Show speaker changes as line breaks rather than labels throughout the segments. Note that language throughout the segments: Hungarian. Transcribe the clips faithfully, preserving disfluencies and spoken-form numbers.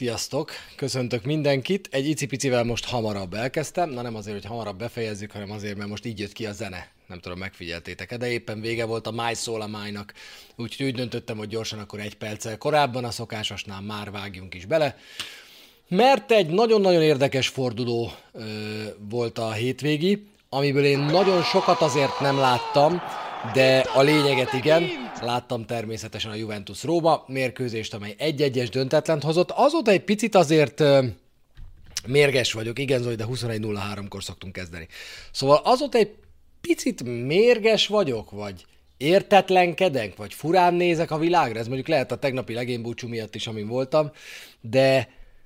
Sziasztok! Köszöntök mindenkit. Egy icipicivel most hamarabb elkezdtem. Na nem azért, hogy hamarabb befejezzük, hanem azért, mert most így jött ki a zene. Nem tudom, megfigyeltétek-e, de éppen vége volt a My Soul a My-nak. Úgyhogy úgy döntöttem, hogy gyorsan akkor egy perccel korábban, a szokásosnál már vágjunk is bele. Mert egy nagyon-nagyon érdekes forduló ö, volt a hétvégi, amiből én nagyon sokat azért nem láttam, de a lényeget igen. Láttam természetesen a Juventus-Róma mérkőzést, amely egy-egyes döntetlent hozott. Azóta egy picit azért ö, mérges vagyok, igen Zoli, de huszonegy nulla háromkor szoktunk kezdeni. Szóval azóta egy picit mérges vagyok, vagy értetlenkedek, vagy furán nézek a világra. Ez mondjuk lehet a tegnapi legénybúcsú miatt is, amin voltam, de,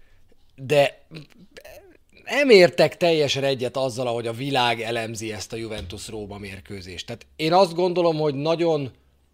de nem értek teljesen egyet azzal, ahogy a világ elemzi ezt a Juventus-Róma mérkőzést. Tehát én azt gondolom, hogy nagyon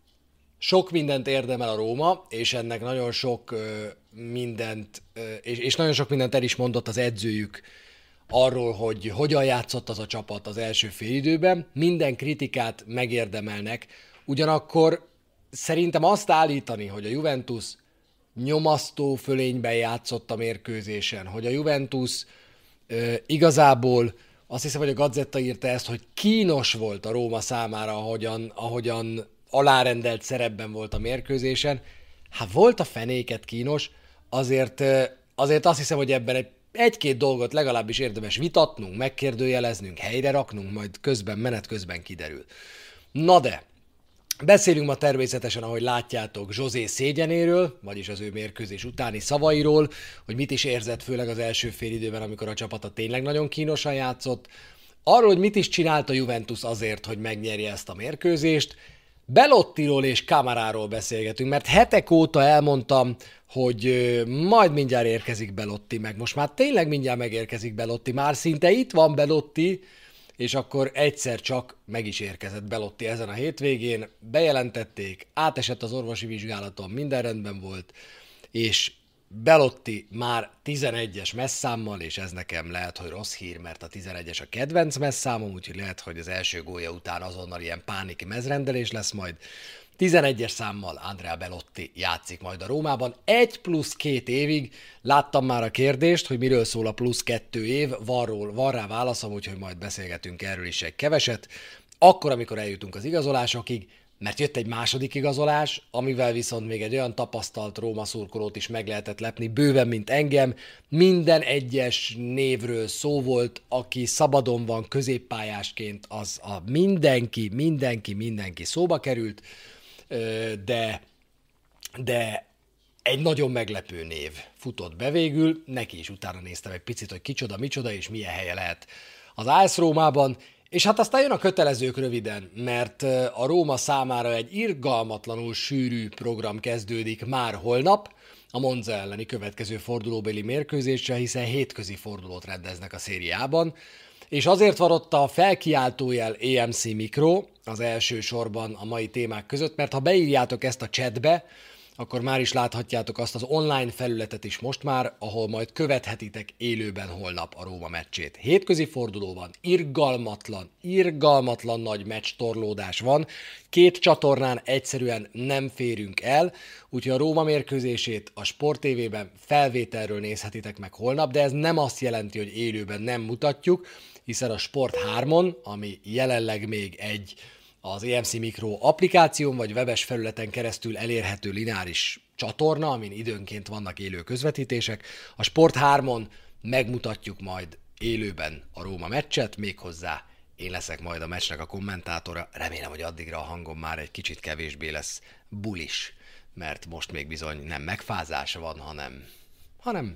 sok mindent érdemel a Róma, és ennek nagyon sok ö, mindent, ö, és, és nagyon sok mindent el is mondott az edzőjük arról, hogy hogyan játszott az a csapat az első félidőben. Minden kritikát megérdemelnek, ugyanakkor szerintem azt állítani, hogy a Juventus nyomasztó fölényben játszott a mérkőzésen, hogy a Juventus ö, igazából, azt hiszem, hogy a Gazzetta írta ezt, hogy kínos volt a Róma számára, ahogyan, ahogyan alárendelt szerepben volt a mérkőzésen. Hát volt a fenéket kínos, azért, azért azt hiszem, hogy ebben egy, egy-két dolgot legalábbis érdemes vitatnunk, megkérdőjeleznünk, helyre raknunk, majd közben, menet közben kiderül. Na de, beszélünk ma természetesen, ahogy látjátok, José szégyenéről, vagyis az ő mérkőzés utáni szavairól, hogy mit is érzett, főleg az első félidőben, amikor a csapata tényleg nagyon kínosan játszott, arról, hogy mit is csinált a Juventus azért, hogy megnyerje ezt a mérkőzést. Belottiról és Camaráról beszélgetünk, mert hetek óta elmondtam, hogy majd mindjárt érkezik Belotti, meg most már tényleg mindjárt megérkezik Belotti, már szinte itt van Belotti, és akkor egyszer csak meg is érkezett Belotti ezen a hétvégén, bejelentették, átesett az orvosi vizsgálaton, minden rendben volt, és Belotti már tizenegyes messzámmal, és ez nekem lehet, hogy rossz hír, mert a tizenegyes a kedvenc messzámom, úgyhogy lehet, hogy az első gólja után azonnal ilyen pániki mezrendelés lesz majd. tizenegyes számmal Andrea Belotti játszik majd a Rómában. Egy plusz két évig. Láttam már a kérdést, hogy miről szól a plusz kettő év, van, ról, van rá válaszom, úgyhogy majd beszélgetünk erről is egy keveset. Akkor, amikor eljutunk az igazolásokig, mert jött egy második igazolás, amivel viszont még egy olyan tapasztalt Róma szurkolót is meg lehetett lepni, bőven, mint engem. Minden egyes névről szó volt, aki szabadon van középpályásként, az a mindenki, mindenki, mindenki szóba került, de, de egy nagyon meglepő név futott be végül, neki is utána néztem egy picit, hogy kicsoda, micsoda, és milyen helye lehet az á es Rómában. És hát aztán jön a kötelezők röviden, mert a Róma számára egy irgalmatlanul sűrű program kezdődik már holnap, a Monza elleni következő fordulóbeli mérkőzéssel, hiszen hétközi fordulót rendeznek a szériában, és azért van ott a felkiáltójel á em cé Mikro az első sorban a mai témák között, mert ha beírjátok ezt a chatbe, akkor már is láthatjátok azt az online felületet is most már, ahol majd követhetitek élőben holnap a Róma meccsét. Hétközi fordulóban irgalmatlan, irgalmatlan nagy meccs torlódás van, két csatornán egyszerűen nem férünk el, úgyhogy a Róma mérkőzését a Sport té vében felvételről nézhetitek meg holnap, de ez nem azt jelenti, hogy élőben nem mutatjuk, hiszen a Sport hármon, ami jelenleg még egy az á em cé Mikro applikáción vagy webes felületen keresztül elérhető lineáris csatorna, amin időnként vannak élő közvetítések. A Sport hármon megmutatjuk majd élőben a Róma meccset, méghozzá én leszek majd a meccsnek a kommentátora. Remélem, hogy addigra a hangom már egy kicsit kevésbé lesz bulis, mert most még bizony nem megfázás van, hanem, hanem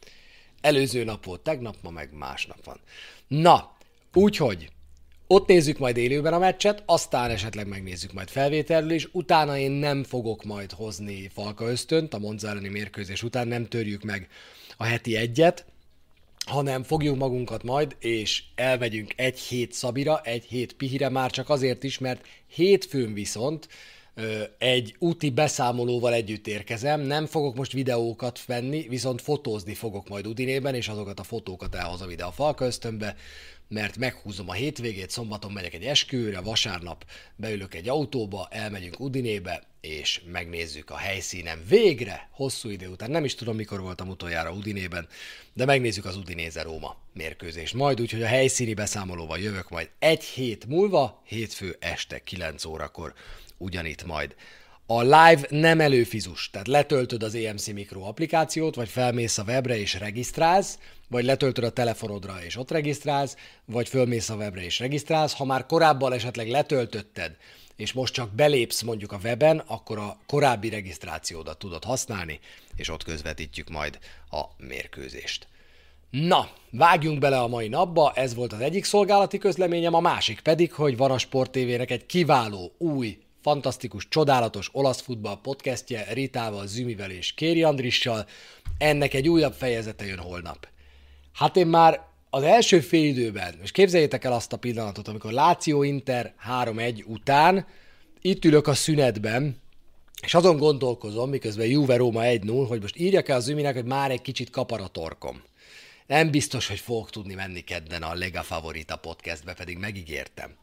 előző nap volt tegnap, ma meg másnap van. Na, úgyhogy ott nézzük majd élőben a meccset, aztán esetleg megnézzük majd felvételről is, utána én nem fogok majd hozni Falka Ösztönt, a Monza elleni mérkőzés után nem törjük meg a heti egyet, hanem fogjuk magunkat majd, és elmegyünk egy hét Szabira, egy hét Pihire, már csak azért is, mert hétfőn viszont ö, egy úti beszámolóval együtt érkezem, nem fogok most videókat venni, viszont fotózni fogok majd Udinében, és azokat a fotókat elhozom ide a Falka Ösztönbe, mert meghúzom a hétvégét, szombaton megyek egy esküvőre, vasárnap beülök egy autóba, elmegyünk Udinébe, és megnézzük a helyszínen végre, hosszú idő után, nem is tudom mikor voltam utoljára Udinében, de megnézzük az Udinese-Róma mérkőzést majd, úgyhogy a helyszíni beszámolóval jövök majd egy hét múlva, hétfő este kilenc órakor ugyanitt majd. A live nem előfizus, tehát letöltöd az é em cé Mikro applikációt, vagy felmész a webre és regisztrálsz, vagy letöltöd a telefonodra és ott regisztrálsz, vagy fölmész a webre és regisztrálsz. Ha már korábban esetleg letöltötted, és most csak belépsz mondjuk a weben, akkor a korábbi regisztrációdat tudod használni, és ott közvetítjük majd a mérkőzést. Na, vágjunk bele a mai napba, ez volt az egyik szolgálati közleményem, a másik pedig, hogy van a Sport té vének egy kiváló, új, fantasztikus, csodálatos olasz futball podcastje Ritával, Zümivel és Kéri Andrissal. Ennek egy újabb fejezete jön holnap. Hát én már az első félidőben, és képzeljétek el azt a pillanatot, amikor Lazio Inter három egy után itt ülök a szünetben, és azon gondolkozom, miközben Juve Róma egy null, hogy most írjak el a Züminek, hogy már egy kicsit kapar a torkom. Nem biztos, hogy fogok tudni menni kedden a Lega Favorita podcastbe, pedig megígértem.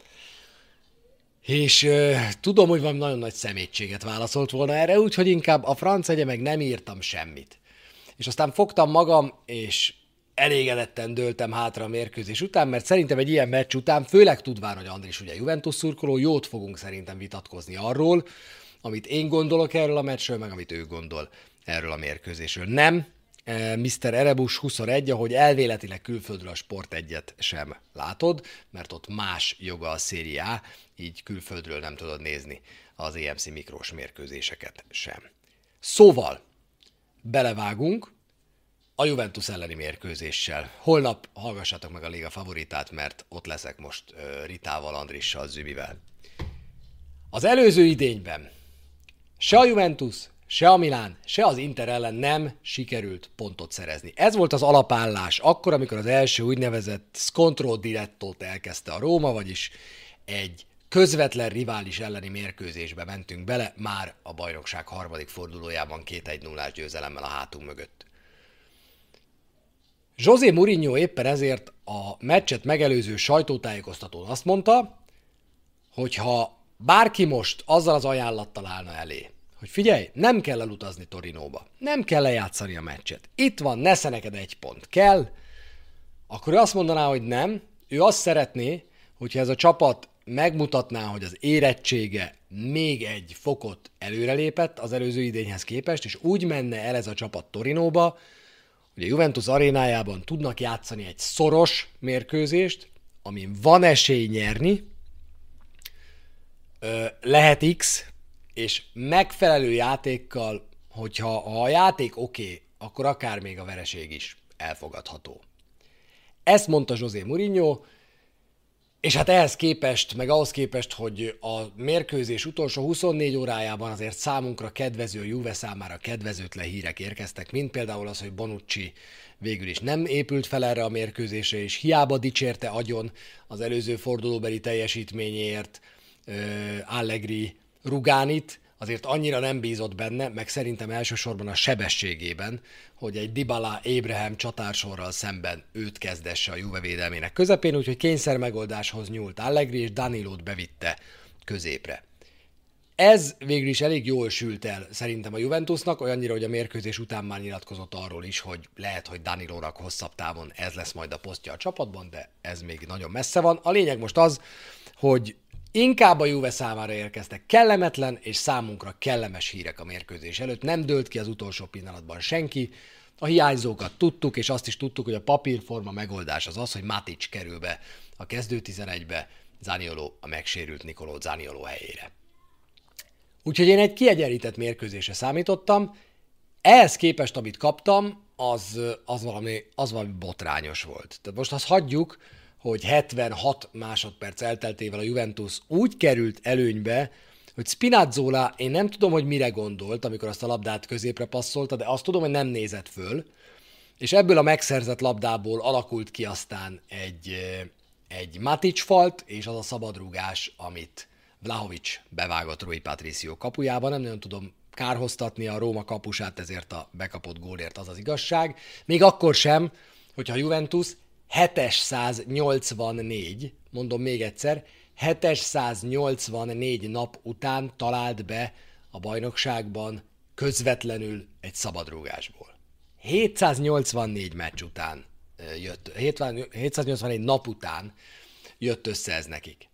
És euh, tudom, hogy valami nagyon nagy szemétséget válaszolt volna erre, úgyhogy inkább a franc egye meg nem írtam semmit. És aztán fogtam magam, és elégedetten dőltem hátra a mérkőzés után, mert szerintem egy ilyen meccs után, főleg tudván, hogy Andris ugye Juventus szurkoló, jót fogunk szerintem vitatkozni arról, amit én gondolok erről a meccsről, meg amit ő gondol erről a mérkőzésről. Nem, miszter Erebus huszonegy, ahogy elvéletileg külföldről a Sport egyet sem látod, mert ott más joga a Serie A, így külföldről nem tudod nézni az é em cé mikrós mérkőzéseket sem. Szóval, belevágunk a Juventus elleni mérkőzéssel. Holnap hallgassátok meg a Liga Favoritát, mert ott leszek most uh, Ritával, Andrissal, Zümivel. Az előző idényben se a Juventus, se a Milán, se az Inter ellen nem sikerült pontot szerezni. Ez volt az alapállás akkor, amikor az első úgynevezett scontro direttót elkezdte a Róma, vagyis egy közvetlen rivális elleni mérkőzésbe mentünk bele, már a bajnokság harmadik fordulójában két egy nullás győzelemmel a hátunk mögött. José Mourinho éppen ezért a meccset megelőző sajtótájékoztatón azt mondta, hogy ha bárki most azzal az ajánlattal állna elé, hogy figyelj, nem kell elutazni Torinóba, nem kell lejátszani a meccset, itt van, nesze neked egy pont, kell, akkor ő azt mondaná, hogy nem, ő azt szeretné, hogyha ez a csapat megmutatná, hogy az érettsége még egy fokot előrelépett az előző idényhez képest, és úgy menne el ez a csapat Torinóba, hogy a Juventus arénájában tudnak játszani egy szoros mérkőzést, amin van esély nyerni, lehet X, és megfelelő játékkal, hogyha a játék oké, okay, akkor akár még a vereség is elfogadható. Ezt mondta José Mourinho, és hát ehhez képest, meg ahhoz képest, hogy a mérkőzés utolsó huszonnégy órájában azért számunkra kedvező, Juve számára kedvezőtlen hírek érkeztek, mint például az, hogy Bonucci végül is nem épült fel erre a mérkőzésre, és hiába dicsérte agyon az előző fordulóbeli teljesítményéért Allegri Rugánit, azért annyira nem bízott benne, meg szerintem elsősorban a sebességében, hogy egy Dybala Abraham csatársorral szemben őt kezdesse a Juve védelmének közepén, úgyhogy kényszer megoldáshoz nyúlt Allegri, és Danilót bevitte középre. Ez végül is elég jól sült el szerintem a Juventusnak, olyannyira, hogy a mérkőzés után már nyilatkozott arról is, hogy lehet, hogy Danilónak hosszabb távon ez lesz majd a posztja a csapatban, de ez még nagyon messze van. A lényeg most az, hogy inkább a Juve számára érkeztek kellemetlen és számunkra kellemes hírek a mérkőzés előtt. Nem dőlt ki az utolsó pillanatban senki. A hiányzókat tudtuk, és azt is tudtuk, hogy a papírforma megoldás az az, hogy Matic kerül be a kezdő tizenegybe, Zanioló a megsérült Nicolò Zanioló helyére. Úgyhogy én egy kiegyenlített mérkőzésre számítottam. Ehhez képest, amit kaptam, az, az, valami, az valami botrányos volt. Tehát most azt hagyjuk, hogy hetvenhat másodperc elteltével a Juventus úgy került előnybe, hogy Spinazzola, én nem tudom, hogy mire gondolt, amikor azt a labdát középre passzolta, de azt tudom, hogy nem nézett föl, és ebből a megszerzett labdából alakult ki aztán egy, egy Matic falt, és az a szabadrúgás, amit Vlahovic bevágott Rui Patricio kapujába. Nem nagyon tudom kárhoztatni a Róma kapusát, ezért a bekapott gólért az az igazság. Még akkor sem, hogyha a Juventus hétszáznyolcvannégy, mondom még egyszer, hétszáznyolcvannégy nap után talált be a bajnokságban közvetlenül egy szabadrúgásból. hétszáznyolcvannégy meccs után jött, hétszáznyolcvannégy nap után jött össze ez nekik.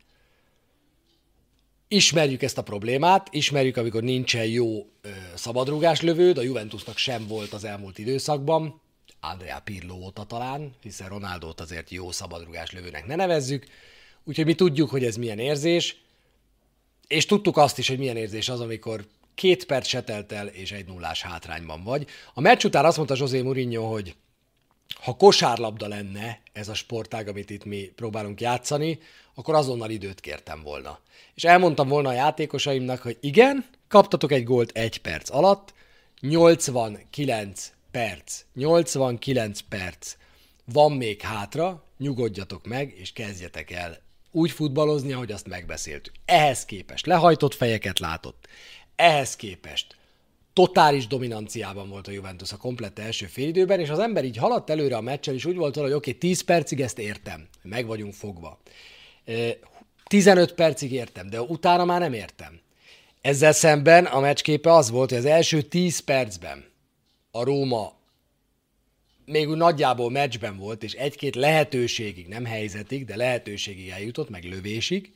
Ismerjük ezt a problémát, ismerjük, amikor nincsen jó ö, szabadrúgáslövőd, a Juventusnak sem volt az elmúlt időszakban, Andrea Pirlo óta talán, hiszen Ronaldót azért jó szabadrúgáslövőnek ne nevezzük, úgyhogy mi tudjuk, hogy ez milyen érzés, és tudtuk azt is, hogy milyen érzés az, amikor két perc se telt el, és egy nullás hátrányban vagy. A meccs után azt mondta José Mourinho, hogy ha kosárlabda lenne ez a sportág, amit itt mi próbálunk játszani, akkor azonnal időt kértem volna. És elmondtam volna a játékosaimnak, hogy igen, kaptatok egy gólt egy perc alatt, nyolcvankilenc perc, nyolcvankilenc perc van még hátra, nyugodjatok meg, és kezdjetek el úgy futballozni, ahogy azt megbeszéltük. Ehhez képest lehajtott fejeket látott. Ehhez képest totális dominanciában volt a Juventus a komplett első félidőben, és az ember így haladt előre a meccsen, és úgy volt vele, hogy oké, okay, tíz percig ezt értem, meg vagyunk fogva. tizenöt percig értem, de utána már nem értem. Ezzel szemben a meccsképe az volt, hogy az első tíz percben a Róma még úgy nagyjából meccsben volt, és egy-két lehetőségig, nem helyzetig, de lehetőségig eljutott, meg lövésig,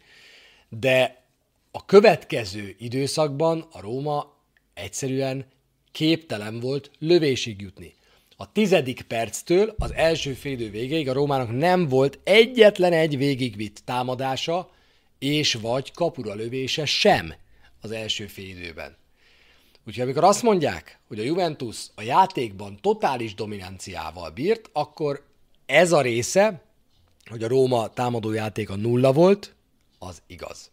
de a következő időszakban a Róma egyszerűen képtelen volt lövésig jutni. A tizedik perctől az első félidő végéig a Rómának nem volt egyetlen egy végigvitt támadása, és vagy kapura lövése sem az első félidőben. Úgyhogy amikor azt mondják, hogy a Juventus a játékban totális dominanciával bírt, akkor ez a része, hogy a Róma támadójátéka nulla volt, az igaz.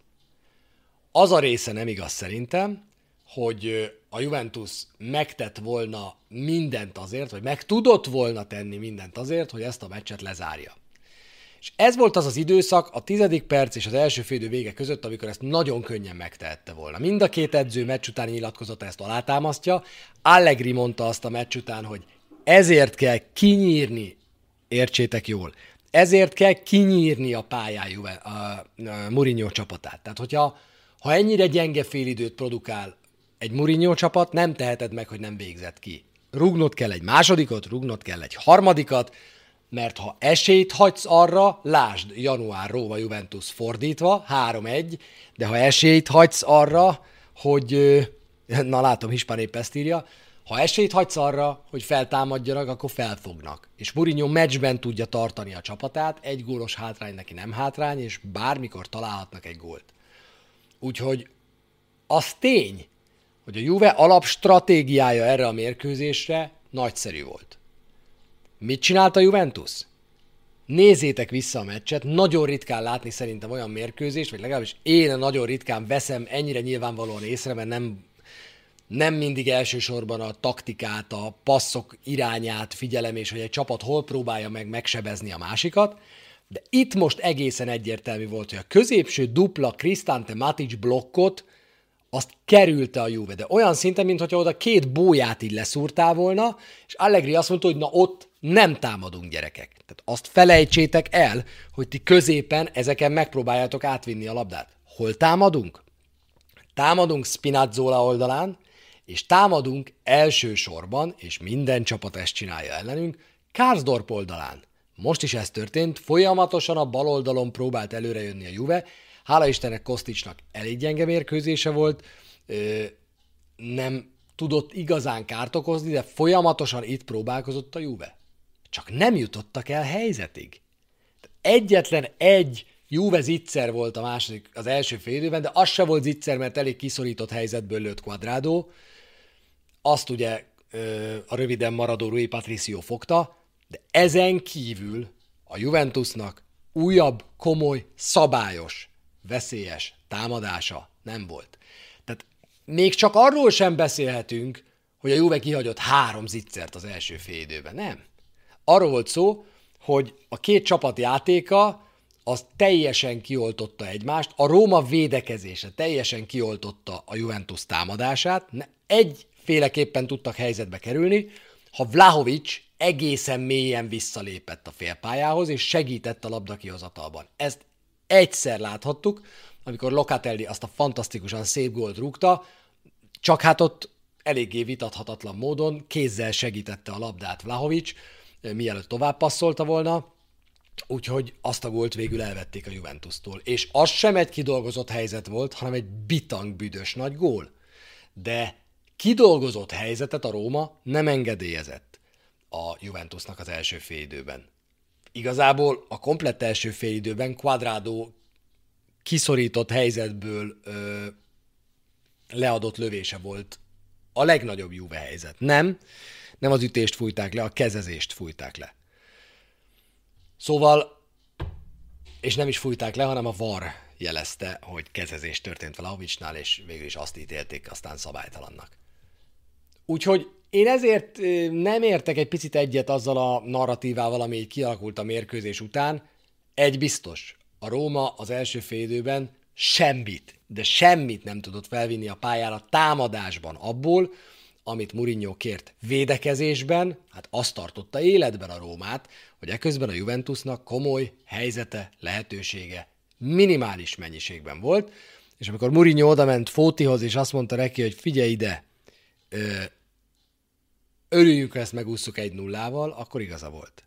Az a része nem igaz szerintem, hogy a Juventus megtett volna mindent azért, vagy meg tudott volna tenni mindent azért, hogy ezt a meccset lezárja. És ez volt az az időszak a tizedik perc és az első félidő vége között, amikor ezt nagyon könnyen megtehette volna. Mind a két edző meccs utáni nyilatkozata ezt alátámasztja. Allegri mondta azt a meccs után, hogy ezért kell kinyírni, értsétek jól, ezért kell kinyírni a pályájú a, a Mourinho csapatát. Tehát, hogyha ha ennyire gyenge félidőt produkál egy Mourinho csapat, nem teheted meg, hogy nem végzett ki. Rúgnod kell egy másodikot, rúgnod kell egy harmadikat, mert ha esélyt hagysz arra, lásd január Róma Juventus fordítva, három egy, de ha esélyt hagysz arra, hogy, na látom, Hispán épp ezt írja, ha esélyt hagysz arra, hogy feltámadjanak, akkor felfognak. És Mourinho meccsben tudja tartani a csapatát, egy gólos hátrány neki nem hátrány, és bármikor találhatnak egy gólt. Úgyhogy az tény, hogy a Juve alapstratégiája erre a mérkőzésre nagyszerű volt. Mit csinált a Juventus? Nézzétek vissza a meccset, nagyon ritkán látni szerintem olyan mérkőzést, vagy legalábbis én nagyon ritkán veszem ennyire nyilvánvalóan észre, mert nem, nem mindig elsősorban a taktikát, a passzok irányát figyelem, és hogy egy csapat hol próbálja meg megsebezni a másikat, de itt most egészen egyértelmű volt, hogy a középső dupla Cristante Matic blokkot azt kerülte a Juve, de olyan szinten, mintha oda két bóját így leszúrtál volna, és Allegri azt mondta, hogy na ott nem támadunk, gyerekek. Tehát azt felejtsétek el, hogy ti középen ezeken megpróbáljátok átvinni a labdát. Hol támadunk? Támadunk Spinazzola oldalán, és támadunk elsősorban, és minden csapat ezt csinálja ellenünk, Karsdorp oldalán. Most is ez történt, folyamatosan a bal oldalon próbált előrejönni a Juve, hála Istennek Kostićnak elég gyenge mérkőzése volt, nem tudott igazán kárt okozni, de folyamatosan itt próbálkozott a Juve. Csak nem jutottak el helyzetig. Egyetlen egy Juve zicser volt a második, az első fél időben, de az se volt zicser, mert elég kiszorított helyzetből lőtt Cuadrado. Azt ugye a röviden maradó Rui Patricio fogta, de ezen kívül a Juventusnak újabb, komoly, szabályos, veszélyes támadása nem volt. Tehát még csak arról sem beszélhetünk, hogy a Juve kihagyott három zicsert az első fél időben. Nem. Arról volt szó, hogy a két csapat játéka az teljesen kioltotta egymást, a Róma védekezése teljesen kioltotta a Juventus támadását, egyféleképpen tudtak helyzetbe kerülni, ha Vlahovic egészen mélyen visszalépett a félpályához, és segített a labda kihozatalban. Ezt egyszer láthattuk, amikor Locatelli azt a fantasztikusan szép gólt rúgta, Csak hát ott eléggé vitathatatlan módon kézzel segítette a labdát Vlahovics, mielőtt tovább passzolta volna, úgyhogy azt a gólt végül elvették a Juventustól. És az sem egy kidolgozott helyzet volt, hanem egy bitang büdös nagy gól. De kidolgozott helyzetet a Róma nem engedélyezett a Juventusnak az első félidőben. Igazából a komplett első félidőben Cuadrado kiszorított helyzetből ö, leadott lövése volt a legnagyobb Juve helyzet. Nem, nem az ütést fújták le, a kezezést fújták le. Szóval, és nem is fújták le, hanem a VAR jelezte, hogy kezezés történt Vlahovicsnál, és végül is azt ítélték aztán szabálytalannak. Úgyhogy én ezért nem értek egy picit egyet azzal a narratívával, ami így kialakult a mérkőzés után. Egy biztos, a Róma az első félidőben semmit, de semmit nem tudott felvinni a pályára támadásban abból, amit Mourinho kért védekezésben, hát azt tartotta életben a Rómát, hogy eközben a Juventusnak komoly helyzete, lehetősége minimális mennyiségben volt, és amikor Mourinho odament Fótihoz, és azt mondta neki, hogy figyelj ide, örüljünk, ha ezt megússzuk egy nullával, akkor igaza volt.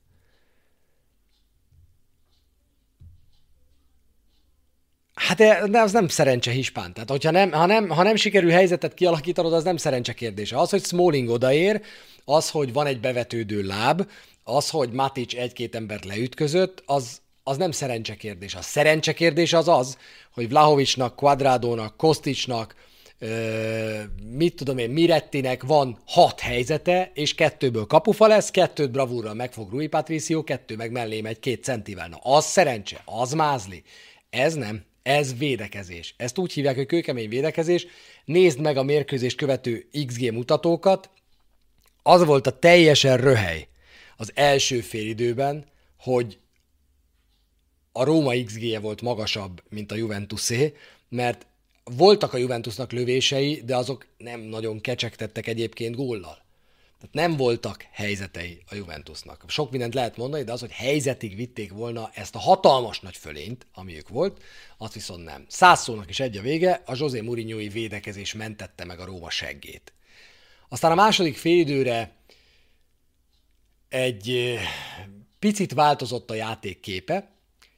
Hát de az nem szerencse hispán. Tehát, hogyha nem, ha, nem, ha nem sikerül helyzetet kialakítanod, az nem szerencse kérdése. Az, hogy Smalling odaér, az, hogy van egy bevetődő láb, az, hogy Matic egy-két embert leütközött, az, az nem szerencse kérdés. A szerencse kérdés az az, hogy Vlahovicsnak, Cuadradónak, Kostićnak, euh, mit tudom én, Mirettinek van hat helyzete, és kettőből kapufa lesz, kettőt bravúrral megfog Rui Patricio, kettő meg mellé megy két centivel. Na, az szerencse, az mázli. Ez nem. Ez védekezés. Ezt úgy hívják, hogy kőkemény védekezés. Nézd meg a mérkőzést követő iksz gé mutatókat. Az volt a teljesen röhely az első félidőben, hogy a Róma iksz gé-je volt magasabb, mint a Juventusé, mert voltak a Juventusnak lövései, de azok nem nagyon kecsegtettek egyébként góllal. Tehát nem voltak helyzetei a Juventusnak. Sok mindent lehet mondani, de az, hogy helyzetig vitték volna ezt a hatalmas nagy fölényt, ami ők volt, azt viszont nem. Száz szónak is egy a vége, a José Mourinho-i védekezés mentette meg a Róma seggét. Aztán a második félidőre egy picit változott a játék képe.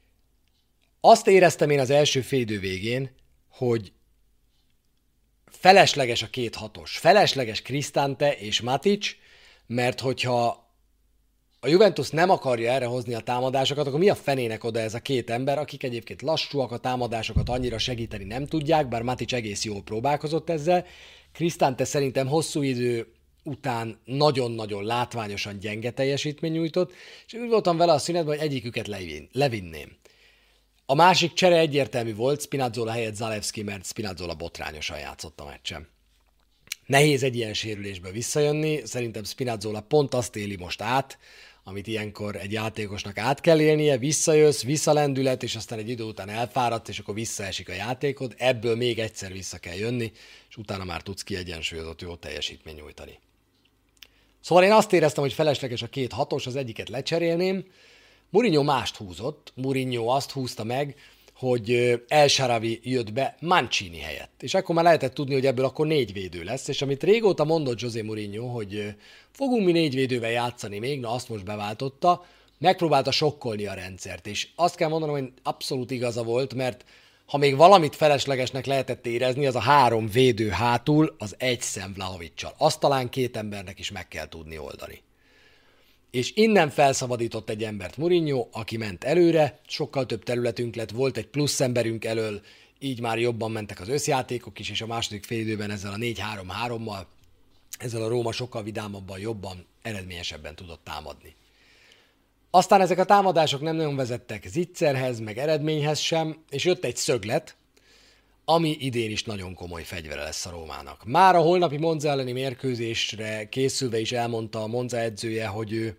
Azt éreztem én az első félidő végén, hogy felesleges a két hatos. Felesleges Cristante és Matic, mert hogyha a Juventus nem akarja erre hozni a támadásokat, akkor mi a fenének oda ez a két ember, akik egyébként lassúak, a támadásokat annyira segíteni nem tudják, bár Matic egész jól próbálkozott ezzel. Cristante szerintem hosszú idő után nagyon-nagyon látványosan gyenge teljesítmény nyújtott, és úgy voltam vele a szünetben, hogy egyiküket levin, levinném. A másik csere egyértelmű volt, Spinazzola helyett Zalewski, mert Spinazzola botrányosan játszott a meccsen. Nehéz egy ilyen sérülésből visszajönni, szerintem Spinazzola pont azt éli most át, amit ilyenkor egy játékosnak át kell élnie, visszajössz, visszalendület, és aztán egy idő után elfáradt, és akkor visszaesik a játékod, ebből még egyszer vissza kell jönni, és utána már tudsz kiegyensúlyozott jó teljesítmény nyújtani. Szóval én azt éreztem, hogy felesleges a két hatos, az egyiket lecserélném. Mourinho mást húzott, Mourinho azt húzta meg, hogy El Shaarawy jött be Mancini helyett. És akkor már lehetett tudni, hogy ebből akkor négy védő lesz, és amit régóta mondott José Mourinho, hogy fogunk mi négy védővel játszani még, na azt most beváltotta, megpróbálta sokkolni a rendszert, és azt kell mondanom, hogy abszolút igaza volt, mert ha még valamit feleslegesnek lehetett érezni, az a három védő hátul az egy szem Vlahovics-sal. Azt talán két embernek is meg kell tudni oldani. És innen felszabadított egy embert Mourinho, aki ment előre, sokkal több területünk lett, volt egy plusz emberünk elől, így már jobban mentek az összjátékok is, és a második félidőben ezzel a négy három-hárommal, ezzel a Róma sokkal vidámabban, jobban, eredményesebben tudott támadni. Aztán ezek a támadások nem nagyon vezettek zicserhez, meg eredményhez sem, és jött egy szöglet, ami idén is nagyon komoly fegyvere lesz a Rómának. Már a holnapi Monza elleni mérkőzésre készülve is elmondta a Monza edzője, hogy ő,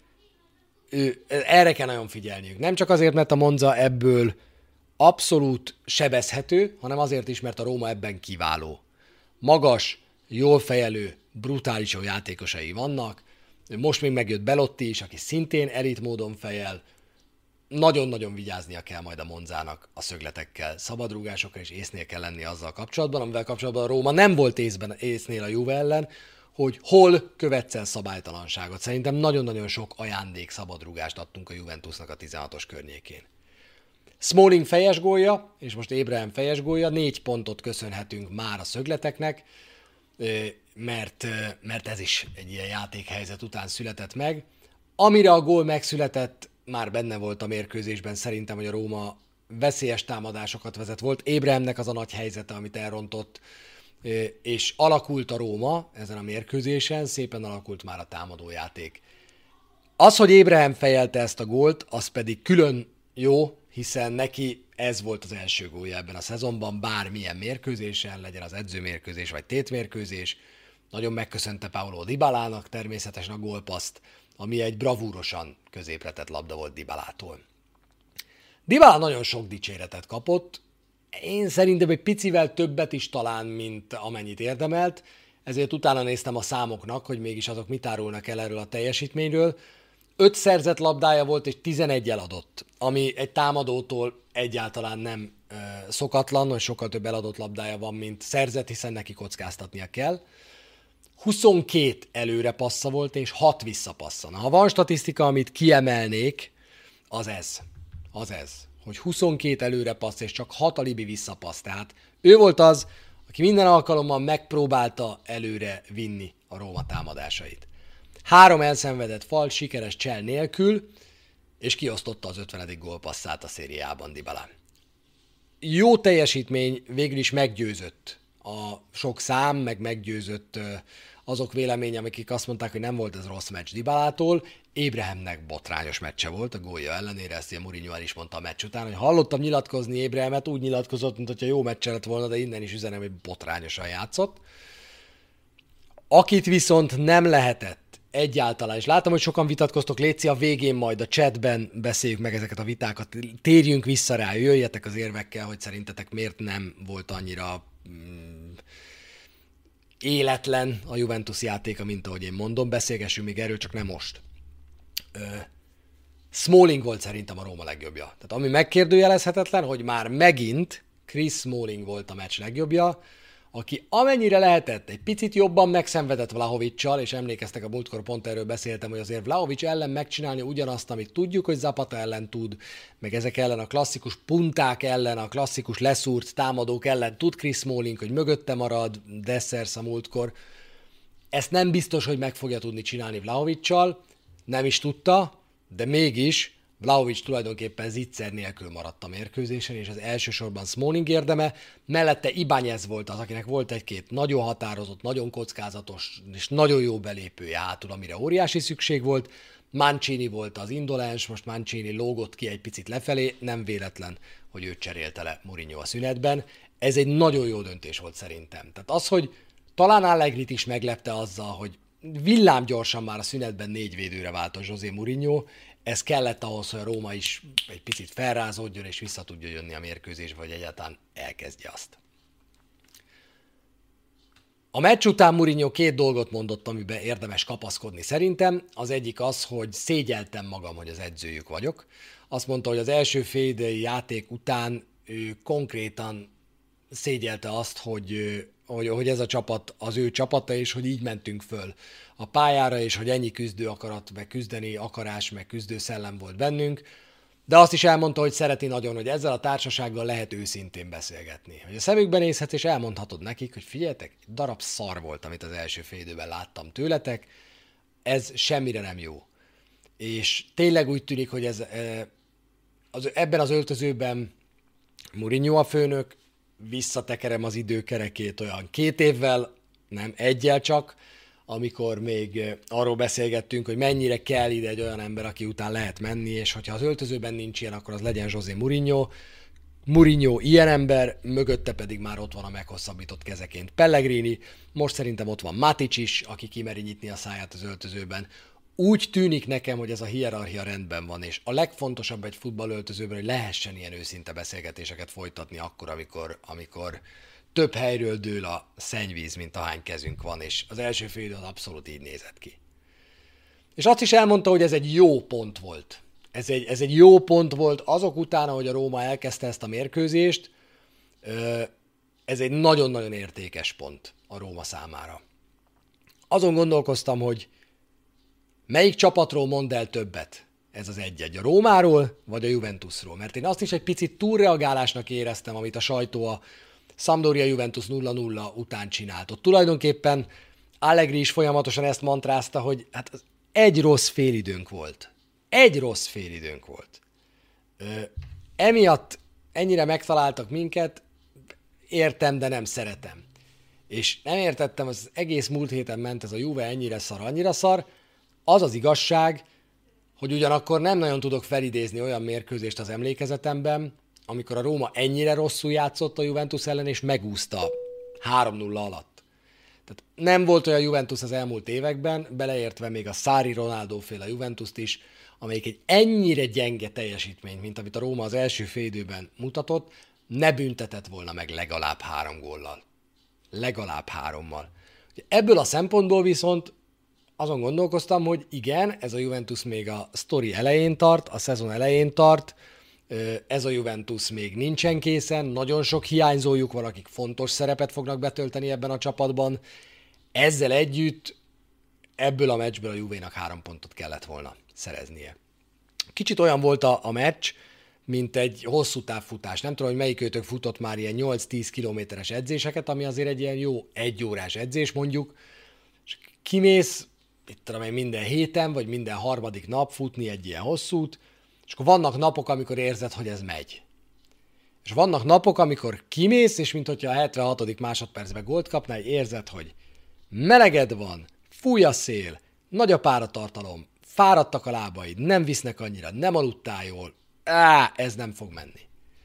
ő erre kell nagyon figyelniük. Nem csak azért, mert a Monza ebből abszolút sebezhető, hanem azért is, mert a Róma ebben kiváló. Magas, jól fejelő, brutális jó játékosai vannak. Most még megjött Belotti is, aki szintén elit módon fejel. nagyon-nagyon vigyáznia kell majd a Monzának a szögletekkel, szabadrúgásokkal, és észnél kell lenni azzal kapcsolatban, amivel kapcsolatban a Róma nem volt észben, észnél a Juve ellen, hogy hol követsz el szabálytalanságot. Szerintem nagyon-nagyon sok ajándék szabadrúgást adtunk a Juventusnak a tizenhatos környékén. Smalling fejes gólja, és most Abraham fejes gólja, négy pontot köszönhetünk már a szögleteknek, mert, mert ez is egy ilyen játékhelyzet után született meg. Amire a gól megszületett, már benne volt a mérkőzésben szerintem, hogy a Róma veszélyes támadásokat vezet. Volt Abrahamnek az a nagy helyzete, amit elrontott, és alakult a Róma ezen a mérkőzésen, szépen alakult már a támadójáték. Az, hogy Abraham fejelte ezt a gólt, az pedig külön jó, hiszen neki ez volt az első gólja ebben a szezonban, bármilyen mérkőzésen, legyen az edzőmérkőzés vagy tétmérkőzés. Nagyon megköszönte Paulo Dybalának természetesen a gólpaszt, ami egy bravúrosan középre tett labda volt Dybalától. Dybala nagyon sok dicséretet kapott, én szerintem egy picivel többet is talán, mint amennyit érdemelt, ezért utána néztem a számoknak, hogy mégis azok mit árulnak el erről a teljesítményről. öt szerzett labdája volt, és tizenegy eladott, ami egy támadótól egyáltalán nem ö, szokatlan, hogy sokkal több eladott labdája van, mint szerzett, hiszen neki kockáztatnia kell. huszonkét előre passza volt, és hat visszapassza. Na, ha van statisztika, amit kiemelnék, az ez. Az ez. Hogy huszonkét előre passz, és csak hat alibi visszapassz. Tehát ő volt az, aki minden alkalommal megpróbálta előre vinni a Róma támadásait. Három elszenvedett fal, sikeres csel nélkül, és kiosztotta az ötvenedik gólpasszát a szériában Dybala. Jó teljesítmény, végül is meggyőzött a sok szám, meg meggyőzött azok véleménye, akik azt mondták, hogy nem volt ez rossz meccs Dybalától. Abrahamnek botrányos meccse volt a gólja ellenére, ezt a Mourinho el is mondta a meccs után, hogy hallottam nyilatkozni Abrahamet, úgy nyilatkozott, mint hogyha jó meccse lett volna, de innen is üzenem, hogy botrányosan játszott. Akit viszont nem lehetett egyáltalán, és látom, hogy sokan vitatkoztok, létszi a végén majd a chatben beszéljük meg ezeket a vitákat, térjünk vissza rá, jöjjetek az érvekkel, hogy szerintetek miért nem volt annyira mm, életlen a Juventus játéka, mint ahogy én mondom, beszélgessünk még erről, csak nem most. Ö, Smalling volt szerintem a Róma legjobbja. Tehát ami megkérdőjelezhetetlen, hogy már megint Chris Smalling volt a meccs legjobbja, aki amennyire lehetett, egy picit jobban megszenvedett Vlahovic-sal, és emlékeztek, a múltkor pont erről beszéltem, hogy azért Vlahovic ellen megcsinálni ugyanazt, amit tudjuk, hogy Zapata ellen tud, meg ezek ellen a klasszikus punták ellen, a klasszikus leszúrt támadók ellen tud Chris Smalling, hogy mögötte marad, Dessers a múltkor. Ezt nem biztos, hogy meg fogja tudni csinálni Vlahovic-sal, nem is tudta, de mégis Vlahovic tulajdonképpen zicser nélkül maradt a mérkőzésen, és az elsősorban Smalling érdeme, mellette Ibáñez volt az, akinek volt egy-két nagyon határozott, nagyon kockázatos és nagyon jó belépője hátul, amire óriási szükség volt. Mancini volt az indolens, most Mancini lógott ki egy picit lefelé, nem véletlen, hogy őt cserélte le Mourinho a szünetben. Ez egy nagyon jó döntés volt szerintem. Tehát az, hogy talán Allegrit is meglepte azzal, hogy villámgyorsan már a szünetben négy védőre váltott José Mourinho, ez kellett ahhoz, hogy a Róma is egy picit felrázódjon, és vissza tudja jönni a mérkőzésbe, vagy egyáltalán elkezdje azt. A meccs után Mourinho két dolgot mondott, amiben érdemes kapaszkodni szerintem. Az egyik az, hogy szégyeltem magam, hogy az edzőjük vagyok. Azt mondta, hogy az első félidei játék után ő konkrétan szégyelte azt, hogy, hogy, hogy ez a csapat az ő csapata, és hogy így mentünk föl a pályára, és hogy ennyi küzdő akarat, meg küzdeni akarás, meg küzdő szellem volt bennünk. De azt is elmondta, hogy szereti nagyon, hogy ezzel a társasággal lehet őszintén beszélgetni. Hogy a szemükben nézhetsz, és elmondhatod nekik, hogy figyeljetek, darab szar volt, amit az első fél időben láttam tőletek, ez semmire nem jó. És tényleg úgy tűnik, hogy ez, az, ebben az öltözőben Mourinho a főnök, visszatekerem az időkerekét olyan két évvel, nem egyel csak, amikor még arról beszélgettünk, hogy mennyire kell ide egy olyan ember, aki után lehet menni, és hogyha az öltözőben nincs ilyen, akkor az legyen José Mourinho. Mourinho ilyen ember, mögötte pedig már ott van a meghosszabbított kezeként Pellegrini, most szerintem ott van Matic is, aki kimeri nyitni a száját az öltözőben. Úgy tűnik nekem, hogy ez a hierarchia rendben van, és a legfontosabb egy futballöltözőben, hogy lehessen ilyen őszinte beszélgetéseket folytatni akkor, amikor, amikor több helyről dől a szennyvíz, mint ahány kezünk van, és az első fél idő az abszolút így nézett ki. És azt is elmondta, hogy ez egy jó pont volt ez egy, ez egy jó pont volt azok után, ahogy a Róma elkezdte ezt a mérkőzést. Ez egy nagyon-nagyon értékes pont a Róma számára. Azon gondolkoztam, hogy melyik csapatról mond el többet ez az egy-egy, a Rómáról vagy a Juventusról. Mert én azt is egy picit túlreagálásnak éreztem, amit a sajtó a Sampdoria-Juventus nulla nulla után csinált. Ott tulajdonképpen Allegri is folyamatosan ezt mantrázta, hogy hát egy rossz félidőnk volt. Egy rossz félidőnk volt. Ö, emiatt ennyire megtaláltak minket, értem, de nem szeretem. És nem értettem, az egész múlt héten ment ez a Juve ennyire szar, annyira szar. Az az igazság, hogy ugyanakkor nem nagyon tudok felidézni olyan mérkőzést az emlékezetemben, amikor a Róma ennyire rosszul játszott a Juventus ellen, és megúszta három nulla alatt. Tehát nem volt olyan Juventus az elmúlt években, beleértve még a Sarri-Ronaldo-féle Juventust is, amelyik egy ennyire gyenge teljesítmény, mint amit a Róma az első félidőben mutatott, ne büntetett volna meg legalább három góllal. Legalább hárommal. Ebből a szempontból viszont azon gondolkoztam, hogy igen, ez a Juventus még a sztori elején tart, a szezon elején tart, ez a Juventus még nincsen készen, nagyon sok hiányzójuk van, akik fontos szerepet fognak betölteni ebben a csapatban. Ezzel együtt ebből a meccsből a Juvénak három pontot kellett volna szereznie. Kicsit olyan volt a, a meccs, mint egy hosszú távfutás. Nem tudom, hogy melyik őtök futott már ilyen nyolc-tíz kilométeres edzéseket, ami azért egy ilyen jó egyórás edzés mondjuk, és kimész, itt tudom én, minden héten, vagy minden harmadik nap futni egy ilyen hosszút, és akkor vannak napok, amikor érzed, hogy ez megy. És vannak napok, amikor kimész, és mint hogyha a hetvenhatodik másodpercben gólt kapnál, érzed, hogy meleged van, fúj a szél, nagy a páratartalom, fáradtak a lábaid, nem visznek annyira, nem aludtál jól, á, ez nem fog menni.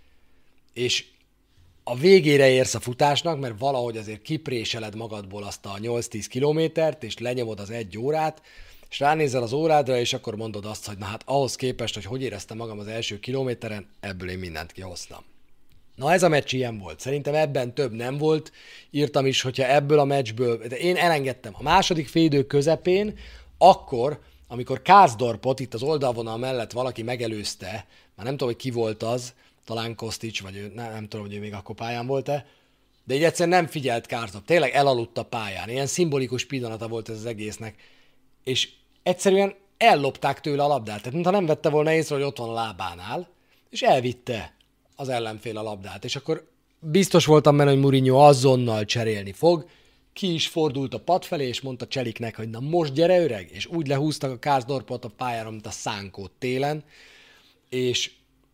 És a végére érsz a futásnak, mert valahogy azért kipréseled magadból azt a nyolc-tíz kilométert, és lenyomod az egy órát, és ránézel az órádra, és akkor mondod azt, hogy na hát ahhoz képest, hogy hogy éreztem magam az első kilométeren, ebből én mindent kihoztam. Na ez a meccs ilyen volt. Szerintem ebben több nem volt. Írtam is, hogyha ebből a meccsből, de én elengedtem a második félidő közepén, akkor, amikor Karsdorpot itt az oldalvonal mellett valaki megelőzte, már nem tudom, hogy ki volt az, talán Kostic, vagy ő, nem, nem tudom, hogy ő még akkor pályán volt-e, de így egyszerűen nem figyelt Karsdorp. Tényleg elaludt a pályán. Ilyen szimbolikus pillanata volt ez az egésznek. És egyszerűen ellopták tőle a labdát. Tehát mintha nem vette volna észre, hogy ott van a lábánál, és elvitte az ellenfél a labdát. És akkor biztos voltam benne, hogy Mourinho azonnal cserélni fog. Ki is fordult a pad felé, és mondta Cseliknek, hogy na most gyere öreg, és úgy lehúztak a Karsdorpot a pályára, mint a szánkót télen, és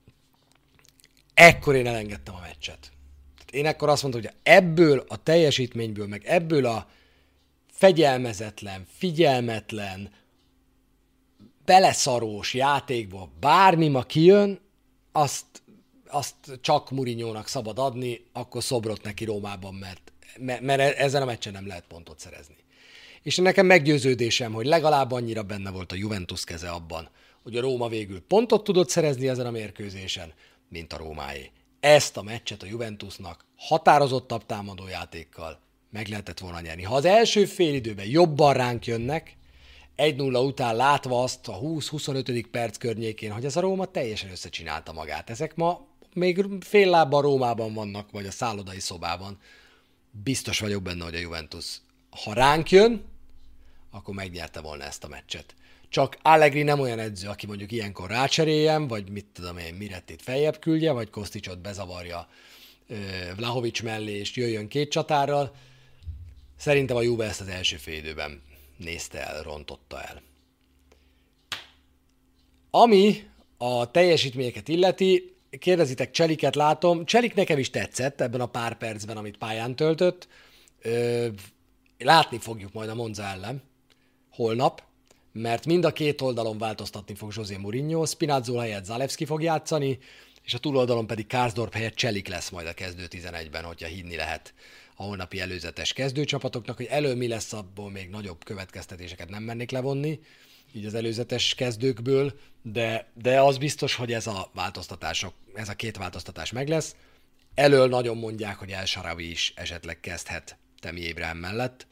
ekkor én elengedtem a meccset. Én ekkor azt mondtam, hogy ebből a teljesítményből, meg ebből a fegyelmezetlen, figyelmetlen, beleszarós játékból bármi ma kijön, azt, azt csak Mourinhónak szabad adni, akkor szobrot neki Rómában, mert, mert ezen a meccsen nem lehet pontot szerezni. És nekem meggyőződésem, hogy legalább annyira benne volt a Juventus keze abban, hogy a Róma végül pontot tudott szerezni ezen a mérkőzésen, mint a Rómáé. Ezt a meccset a Juventusnak határozottabb támadójátékkal meg lehetett volna nyerni. Ha az első félidőben jobban ránk jönnek, egy nulla után látva azt a húsz-huszonötödik perc környékén, hogy ez a Róma teljesen összecsinálta magát. Ezek ma még fél lábban Rómában vannak, vagy a szállodai szobában. Biztos vagyok benne, hogy a Juventus, ha ránk jön, akkor megnyerte volna ezt a meccset. Csak Allegri nem olyan edző, aki mondjuk ilyenkor rácseréljen, vagy mit tudom én, Mirettét feljebb küldje, vagy Kosticot bezavarja Vlahovics mellé, és jöjjön két csatárral. Szerintem a Juve ezt az első félidőben nézte el, rontotta el. Ami a teljesítményeket illeti, kérdezitek Cseliket, látom. Cselik nekem is tetszett ebben a pár percben, amit pályán töltött. Látni fogjuk majd a Monza ellen holnap, mert mind a két oldalon változtatni fog José Mourinho, Spinazzola helyett Zalewski fog játszani, és a túloldalon pedig Karsdorp helyett Cselik lesz majd a kezdő tizenegyben, hogyha hinni lehet a holnapi előzetes kezdőcsapatoknak, hogy elő mi lesz, abból még nagyobb következtetéseket nem mennék levonni, így az előzetes kezdőkből, de, de az biztos, hogy ez a változtatások, ez a két változtatás meg lesz. Elől nagyon mondják, hogy El Shaarawy is esetleg kezdhet Tammy Abraham mellett,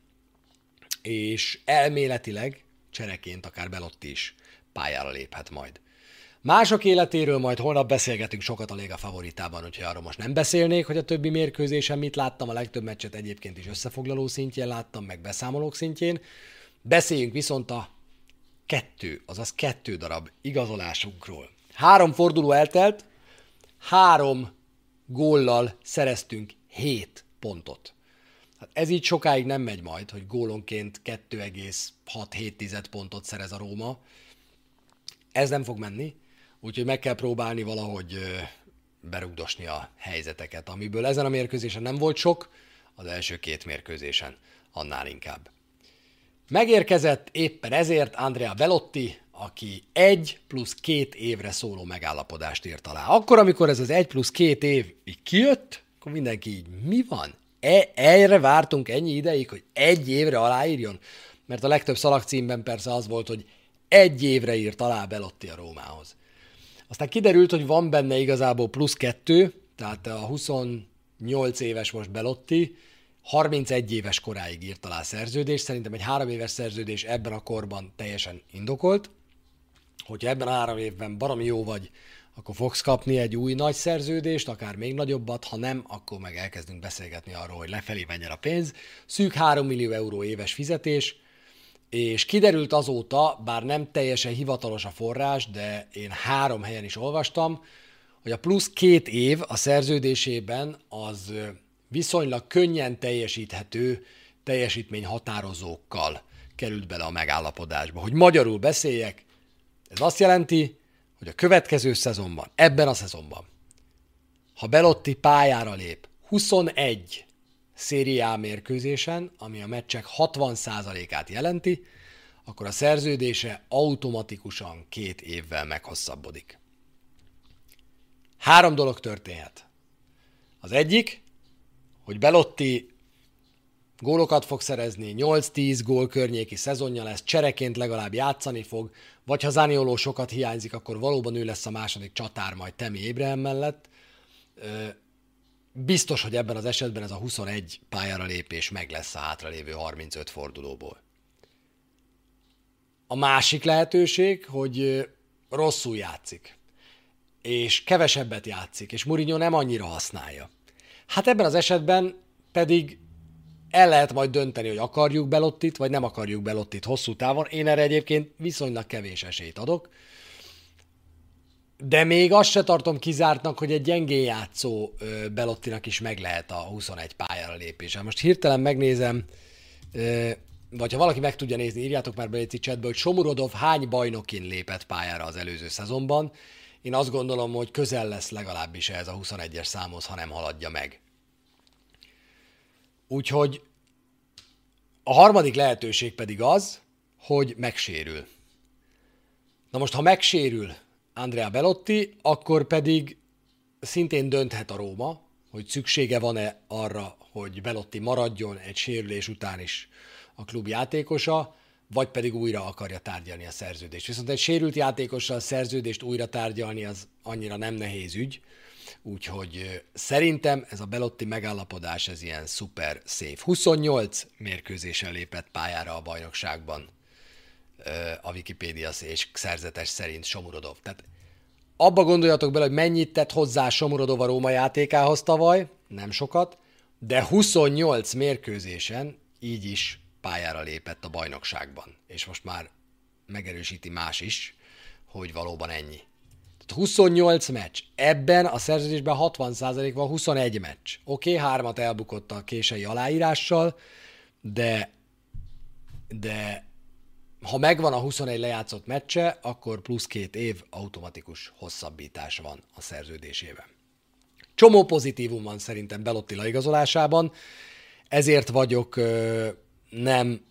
és elméletileg csereként akár Belotti is pályára léphet majd. Mások életéről majd holnap beszélgetünk sokat a Liga favoritában, úgyhogy arról most nem beszélnék, hogy a többi mérkőzésen mit láttam, a legtöbb meccset egyébként is összefoglaló szintjén láttam, meg beszámolók szintjén. Beszéljünk viszont a kettő, azaz kettő darab igazolásunkról. Három forduló eltelt, három góllal szereztünk hét pontot. Hát ez így sokáig nem megy majd, hogy gólonként kettő egész hat hét pontot szerez a Róma. Ez nem fog menni, úgyhogy meg kell próbálni valahogy berugdosni a helyzeteket, amiből ezen a mérkőzésen nem volt sok, az első két mérkőzésen annál inkább. Megérkezett éppen ezért Andrea Belotti, aki egy plusz két évre szóló megállapodást írt alá. Akkor, amikor ez az egy plusz két év így kijött, akkor mindenki így, mi van? E- erre vártunk ennyi ideig, hogy egy évre aláírjon? Mert a legtöbb szalagcímben persze az volt, hogy egy évre írt alá Belotti a Rómához. Aztán kiderült, hogy van benne igazából plusz kettő, tehát a huszonnyolc éves most Belotti, harmincegy éves koráig írt alá szerződést, szerintem egy három éves szerződés ebben a korban teljesen indokolt. Hogyha ebben a három évben baromi jó vagy, akkor fogsz kapni egy új nagy szerződést, akár még nagyobbat, ha nem, akkor meg elkezdünk beszélgetni arról, hogy lefelé menjen a pénz. Szűk három millió euró éves fizetés, és kiderült azóta, bár nem teljesen hivatalos a forrás, de én három helyen is olvastam, hogy a plusz két év a szerződésében az viszonylag könnyen teljesíthető teljesítményhatározókkal került bele a megállapodásba. Hogy magyarul beszéljek, ez azt jelenti, hogy a következő szezonban, ebben a szezonban, ha Belotti pályára lép huszonegy Serie A mérkőzésen, ami a meccsek hatvan százalékát jelenti, akkor a szerződése automatikusan két évvel meghosszabbodik. Három dolog történhet. Az egyik, hogy Belotti gólokat fog szerezni, nyolc-tíz gól környéki szezonja lesz, csereként legalább játszani fog, vagy ha Zanioló sokat hiányzik, akkor valóban ő lesz a második csatár majd Tammy Abraham mellett. Biztos, hogy ebben az esetben ez a huszonegy pályára lépés meg lesz a hátralévő harmincöt fordulóból. A másik lehetőség, hogy rosszul játszik, és kevesebbet játszik, és Mourinho nem annyira használja. Hát ebben az esetben pedig el lehet majd dönteni, hogy akarjuk Belottit, vagy nem akarjuk Belottit hosszú távon. Én erre egyébként viszonylag kevés esélyt adok. De még azt se tartom kizártnak, hogy egy gyengén játszó Belottinak is meg lehet a huszonegy pályára lépése. Most hirtelen megnézem, vagy ha valaki meg tudja nézni, írjátok már be egy chatbe, hogy Shomurodov hány bajnokin lépett pályára az előző szezonban. Én azt gondolom, hogy közel lesz legalábbis ez a huszonegyes számhoz, ha nem haladja meg. Úgyhogy a harmadik lehetőség pedig az, hogy megsérül. Na most, ha megsérül Andrea Belotti, akkor pedig szintén dönthet a Róma, hogy szüksége van-e arra, hogy Belotti maradjon egy sérülés után is a klub játékosa, vagy pedig újra akarja tárgyalni a szerződést. Viszont egy sérült játékossal szerződést újra tárgyalni az annyira nem nehéz ügy, úgyhogy szerintem ez a Belotti megállapodás, ez ilyen szuper szép. huszonnyolc mérkőzésen lépett pályára a bajnokságban a Wikipédia és szerzetes szerint Shomurodov. Tehát abba gondoljatok bele, hogy mennyit tett hozzá Shomurodov a Róma játékához tavaly, nem sokat, de huszonnyolc mérkőzésen így is pályára lépett a bajnokságban. És most már megerősíti más is, hogy valóban ennyi. Tehát huszonnyolc meccs. Ebben a szerződésben hatvan százalék van, huszonegy meccs. Oké, okay, hármat elbukott a kései aláírással, de, de ha megvan a huszonegy lejátszott meccse, akkor plusz két év automatikus hosszabbítás van a szerződésében. Csomó pozitívum van szerintem Belotti leigazolásában, ezért vagyok ö, nem,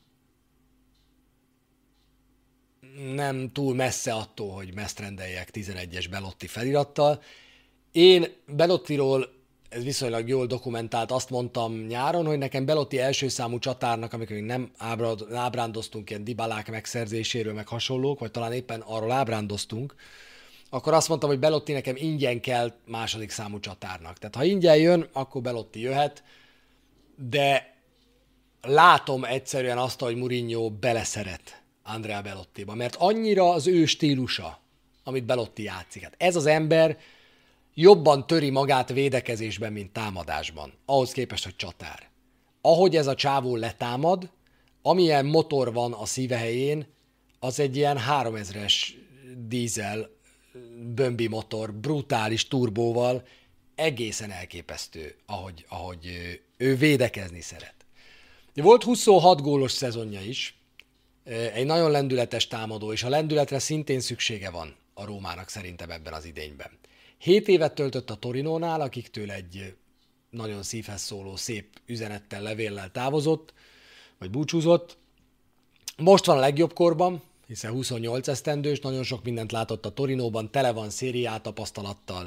nem túl messze attól, hogy meszt rendeljek tizenegyes Belotti felirattal. Én Belottiról, ez viszonylag jól dokumentált, azt mondtam nyáron, hogy nekem Belotti első számú csatárnak, amikor még nem ábrándoztunk ilyen Dybalák megszerzéséről, meg hasonlók, vagy talán éppen arról ábrándoztunk, akkor azt mondtam, hogy Belotti nekem ingyen kell második számú csatárnak. Tehát ha ingyen jön, akkor Belotti jöhet, de látom egyszerűen azt, hogy Mourinho beleszeret Andrea Belottiba, mert annyira az ő stílusa amit Belotti játszik. Hát ez az ember jobban töri magát védekezésben, mint támadásban. Ahhoz képest, hogy csatár. Ahogy ez a csávó letámad, amilyen motor van a szíve helyén, az egy ilyen háromezres dízel bömbi motor, brutális turbóval, egészen elképesztő, ahogy, ahogy ő védekezni szeret. Volt huszonhat gólos szezonja is, egy nagyon lendületes támadó, és a lendületre szintén szüksége van a Rómának szerintem ebben az idényben. Hét évet töltött a Torinónál, akiktől egy nagyon szívhez szóló, szép üzenettel, levéllel távozott, vagy búcsúzott. Most van a legjobb korban, hiszen huszonnyolc esztendős, nagyon sok mindent látott a Torinóban, tele van szériá tapasztalattal,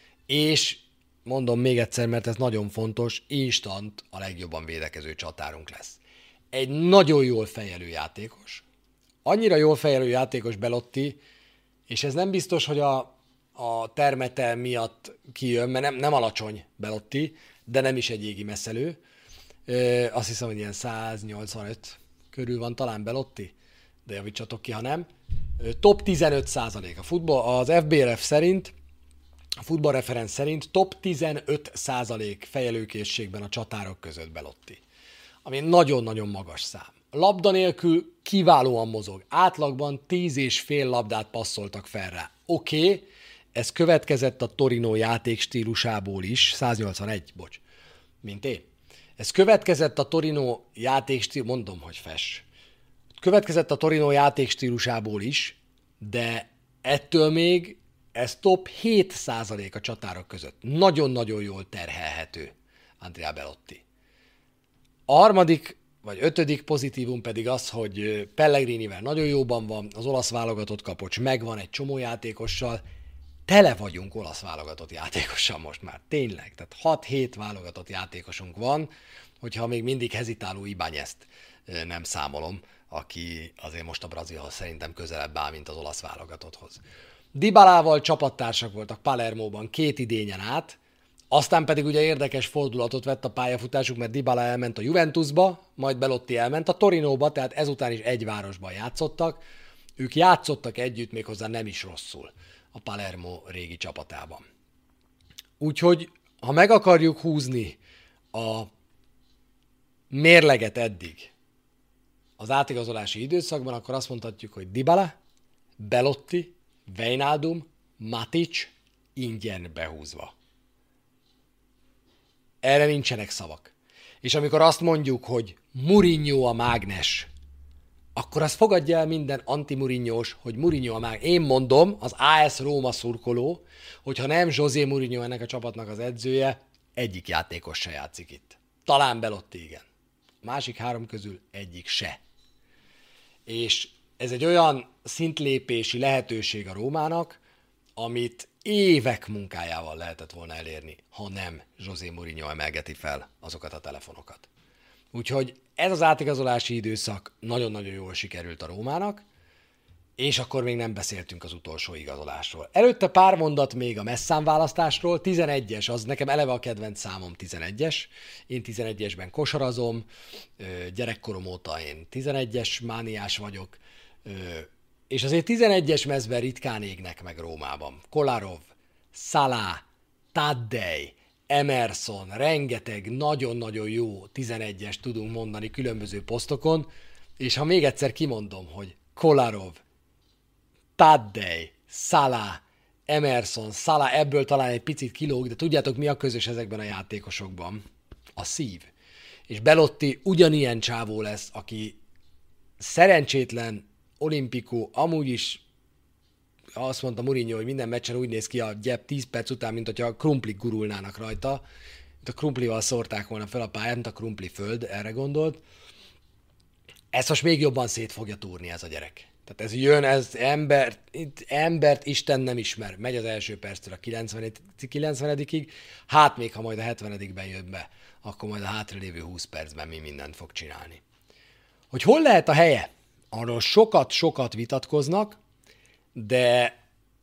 és mondom még egyszer, mert ez nagyon fontos, instant a legjobban védekező csatárunk lesz. Egy nagyon jól fejelő játékos, annyira jól fejelő játékos Belotti, és ez nem biztos, hogy a, a termete miatt kijön, mert nem, nem alacsony Belotti, de nem is egy égi messzelő. Ö, azt hiszem, hogy ilyen száznyolcvanöt körül van talán Belotti, de javítsatok ki, ha nem. Ö, top tizenöt százalék a futball, az ef bé er ef szerint, a futballreferenc szerint top tizenöt százalék fejelőkészségben a csatárok között Belotti, ami nagyon-nagyon magas szám. Labda nélkül kiválóan mozog. Átlagban tíz és fél labdát passzoltak fel rá. Oké, okay, ez következett a Torino játékstílusából is, száznyolcvanegy, bocs, mint én. Ez következett a Torino játékstíl, mondom, hogy fes. Következett a Torino játékstílusából is, de ettől még ez top hét százalék a csatárok között. Nagyon-nagyon jól terhelhető Andrea Belotti. A harmadik vagy ötödik pozitívum pedig az, hogy Pellegrinivel nagyon jóban van, az olasz válogatott kapocs megvan egy csomó játékossal, tele vagyunk olasz válogatott játékossal most már, tényleg. Tehát hat-hét válogatott játékosunk van, hogyha még mindig hezitáló Ibáñezt nem számolom, aki azért most a Brazilhoz szerintem közelebb áll, mint az olasz válogatotthoz. Dybalával csapattársak voltak Palermóban két idényen át, aztán pedig ugye érdekes fordulatot vett a pályafutásuk, mert Dybala elment a Juventusba, majd Belotti elment a Torinóba, tehát ezután is egy városban játszottak. Ők játszottak együtt, méghozzá nem is rosszul a Palermo régi csapatában. Úgyhogy, ha meg akarjuk húzni a mérleget eddig az átigazolási időszakban, akkor azt mondhatjuk, hogy Dybala, Belotti, Wijnaldum, Matic ingyen behúzva. Erre nincsenek szavak. És amikor azt mondjuk, hogy Mourinho a mágnes, akkor azt fogadja el minden anti-Mourinhós, hogy Mourinho a mágnes. Én mondom, az á es Róma szurkoló, hogyha nem José Mourinho ennek a csapatnak az edzője, egyik játékos se játszik itt. Talán Belotti igen. A másik három közül egyik se. És ez egy olyan szintlépési lehetőség a Rómának, amit évek munkájával lehetett volna elérni, ha nem José Mourinho emelgeti fel azokat a telefonokat. Úgyhogy ez az átigazolási időszak nagyon-nagyon jól sikerült a Rómának, és akkor még nem beszéltünk az utolsó igazolásról. Előtte pár mondat még a messzám választásról, tizenegyes, az nekem eleve a kedvenc számom tizenegyes, én tizenegyesben kosarazom, gyerekkorom óta én tizenegyes mániás vagyok, és azért tizenegyes mezben ritkán égnek meg Rómában. Kolarov, Salah, Taddei, Emerson, rengeteg nagyon-nagyon jó tizenegyes tudunk mondani különböző posztokon, és ha még egyszer kimondom, hogy Kolarov, Taddei, Salah, Emerson, Salah, ebből talán egy picit kilóg, de tudjátok mi a közös ezekben a játékosokban? A szív. És Belotti ugyanilyen csávó lesz, aki szerencsétlen olimpikó, amúgy is azt mondta Mourinho, hogy minden meccsen úgy néz ki a gyep tíz perc után, mint hogyha krumplik gurulnának rajta, mint a krumplival szórták volna fel a pályát, mint a krumpli föld, erre gondolt. Ezt most még jobban szét fogja túrni ez a gyerek. Tehát ez jön, ez ember, embert Isten nem ismer. Megy az első perctől a kilencvenedikig, hát még ha majd a hetvenedikben jön be, akkor majd a hátralévő húsz percben mi mindent fog csinálni. Hogy hol lehet a helye? Arról sokat-sokat vitatkoznak, de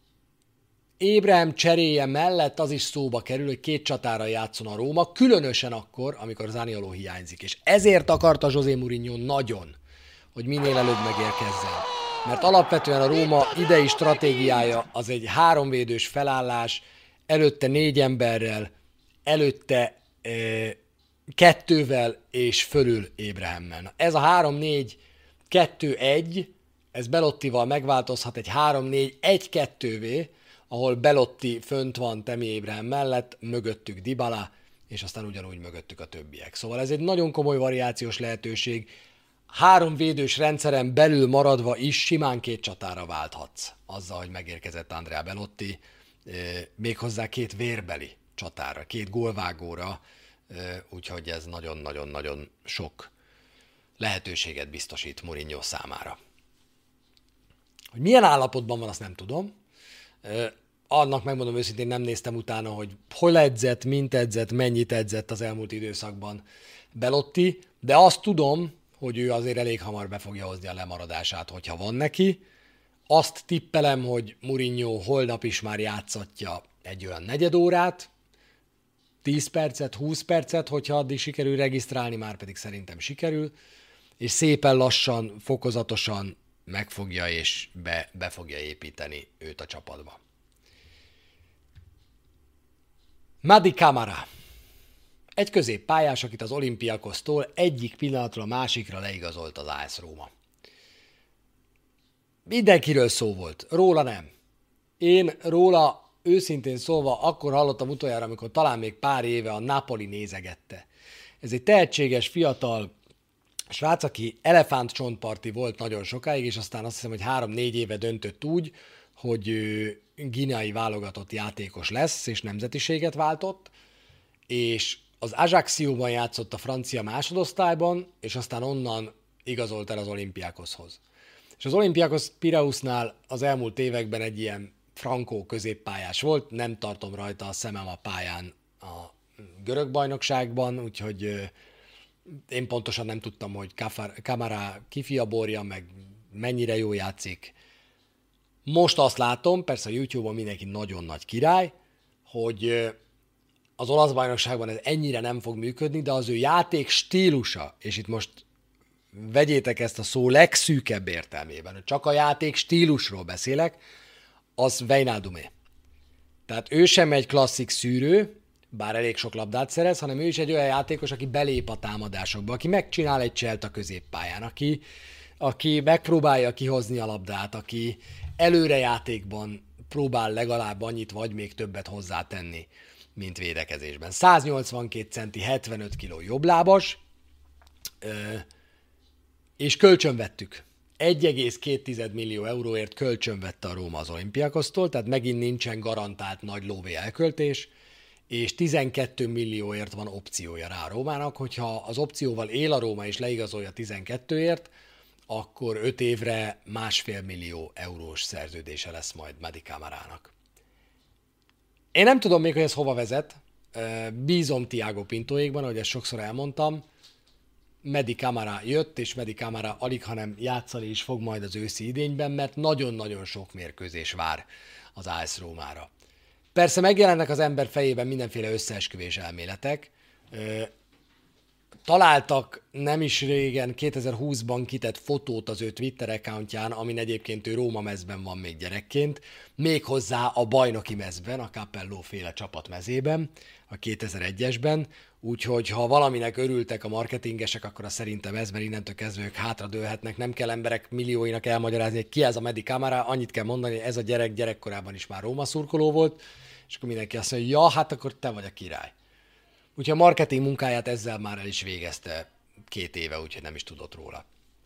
Ébrehem cseréje mellett az is szóba kerül, hogy két csatára játszon a Róma, különösen akkor, amikor Zanioló hiányzik. És ezért akarta José Mourinho nagyon, hogy minél előbb megérkezzen. mert alapvetően a Róma idei stratégiája az egy háromvédős felállás, előtte négy emberrel, előtte e, kettővel és fölül Ébrahemmel. Ez a három négy kettő egy, ez Belottival megváltozhat egy három négy egy kettővé, ahol Belotti fönt van Tammy Abraham mellett, mögöttük Dybala, és aztán ugyanúgy mögöttük a többiek. Szóval ez egy nagyon komoly variációs lehetőség. Három védős rendszeren belül maradva is simán két csatára válthatsz, azzal, hogy megérkezett Andrea Belotti, méghozzá két vérbeli csatára, két gólvágóra, úgyhogy ez nagyon-nagyon-nagyon sok lehetőséget biztosít Mourinho számára. Hogy milyen állapotban van, azt nem tudom. Annak megmondom őszintén, nem néztem utána, hogy hol edzett, mint edzett, mennyit edzett az elmúlt időszakban Belotti, de azt tudom, hogy ő azért elég hamar be fogja hozni a lemaradását, hogyha van neki. Azt tippelem, hogy Mourinho holnap is már játszatja egy olyan negyed órát, tíz percet, húsz percet, hogyha addig sikerül regisztrálni, már pedig szerintem sikerül, és szépen lassan, fokozatosan megfogja és be, be fogja építeni őt a csapatba. Mady Camara. Egy középpályás, akit az Olympiakosztól egyik pillanatról a másikra leigazolt az á es Róma. Mindenkiről szó volt, róla nem. Én róla őszintén szólva akkor hallottam utoljára, amikor talán még pár éve a Napoli nézegette. Ez egy tehetséges, fiatal srác, aki elefántcsontparti volt nagyon sokáig, és aztán azt hiszem, hogy három-négy éve döntött úgy, hogy ő guineai válogatott játékos lesz, és nemzetiséget váltott, és az Ajaccióban játszott a francia másodosztályban, és aztán onnan igazolt el az Olympiakoshoz. És az Olympiakos Pireusnál az elmúlt években egy ilyen frankó középpályás volt, nem tartom rajta a szemem a pályán a görög bajnokságban, úgyhogy én pontosan nem tudtam, hogy Camara kifiaborja, meg mennyire jó játszik. Most azt látom, persze a YouTube-on mindenki nagyon nagy király, hogy az olasz bajnokságban ez ennyire nem fog működni, de az ő játék stílusa, és itt most vegyétek ezt a szó legszűkebb értelmében, hogy csak a játék stílusról beszélek, az Wijnaldumé. Tehát ő sem egy klasszik szűrő, bár elég sok labdát szerez, hanem ő is egy olyan játékos, aki belép a támadásokba, aki megcsinál egy cselt a középpályán, aki, aki megpróbálja kihozni a labdát, aki előrejátékban próbál legalább annyit, vagy még többet hozzátenni, mint védekezésben. száznyolcvankét centi, hetvenöt kiló jobblábas, és kölcsönvettük. egy egész két millió euróért kölcsönvette a Róma az Olympiakosztól, tehát megint nincsen garantált nagy lóvé elköltés, és tizenkét millióért van opciója rá a Rómának, hogyha az opcióval él a Róma és leigazolja tizenkettőért, akkor öt évre másfél millió eurós szerződése lesz majd Mady Camarának. Én nem tudom még, hogy ez hova vezet, bízom Thiago Pintóékban, ahogy ezt sokszor elmondtam, Mady Camara jött, és Mady Camara alig, hanem játszani is fog majd az őszi idényben, mert nagyon-nagyon sok mérkőzés vár az á es Rómára. Persze megjelennek az ember fejében mindenféle összeesküvés elméletek. Találtak nem is régen, kétezer-húszban kitett fotót az ő Twitter accountján, amin egyébként ő Róma mezben van még gyerekként, méghozzá a bajnoki mezben, a Capello féle csapat mezében, a kétezer-egyesben, úgyhogy ha valaminek örültek a marketingesek, akkor a szerintem ez, mert innentől kezdve ők hátradőlhetnek, nem kell emberek millióinak elmagyarázni, hogy ki ez a Mady Camara, annyit kell mondani, hogy ez a gyerek gyerekkorában is már Róma szurkoló volt, és akkor mindenki azt mondja, ja, hát akkor te vagy a király. Úgyhogy a marketing munkáját ezzel már el is végezte két éve, úgyhogy nem is tudott róla.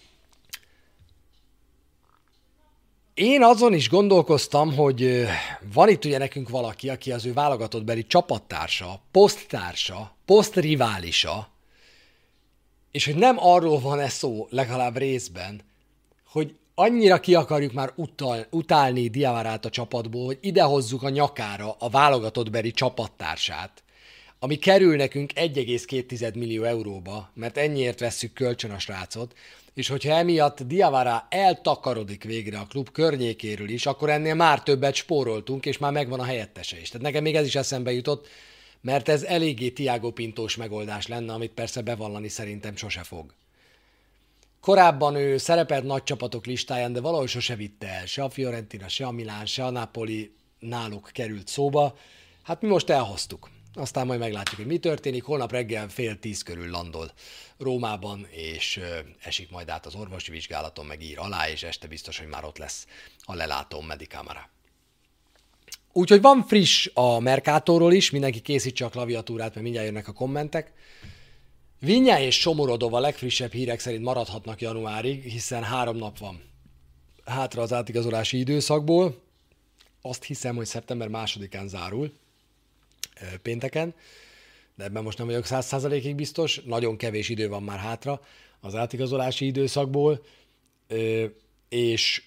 Én azon is gondolkoztam, hogy van itt ugye nekünk valaki, aki az ő válogatottbeli csapattársa, poszttársa, posztriválisa, és hogy nem arról van ez szó, legalább részben, hogy annyira ki akarjuk már utal, utálni Diavarát a csapatból, hogy idehozzuk a nyakára a válogatottbeli csapattársát, ami kerül nekünk egy egész két millió euróba, mert ennyiért vesszük kölcsön a srácot, és hogyha emiatt Diawara eltakarodik végre a klub környékéről is, akkor ennél már többet spóroltunk, és már megvan a helyettese is. Tehát nekem még ez is eszembe jutott, mert ez eléggé Thiago Pintós megoldás lenne, amit persze bevallani szerintem sose fog. Korábban ő szerepelt nagy csapatok listáján, de valahogy sose vitte el. Se a Fiorentina, se a Milán, se a Napoli náluk került szóba. Hát mi most elhoztuk. Aztán majd meglátjuk, hogy mi történik. Holnap reggel fél tíz körül landol Rómában, és esik majd át az orvosi vizsgálaton, meg ír alá, és este biztos, hogy már ott lesz a lelátó Medicamera. Úgyhogy van friss a Mercatóról is, mindenki készítse a klaviatúrát, mert mindjárt jönnek a kommentek. Vinyá és Somorodov a legfrissebb hírek szerint maradhatnak januárig, hiszen három nap van hátra az átigazolási időszakból. Azt hiszem, hogy szeptember másodikán zárul, pénteken, de ebben most nem vagyok száz százalékig biztos. Nagyon kevés idő van már hátra az átigazolási időszakból, és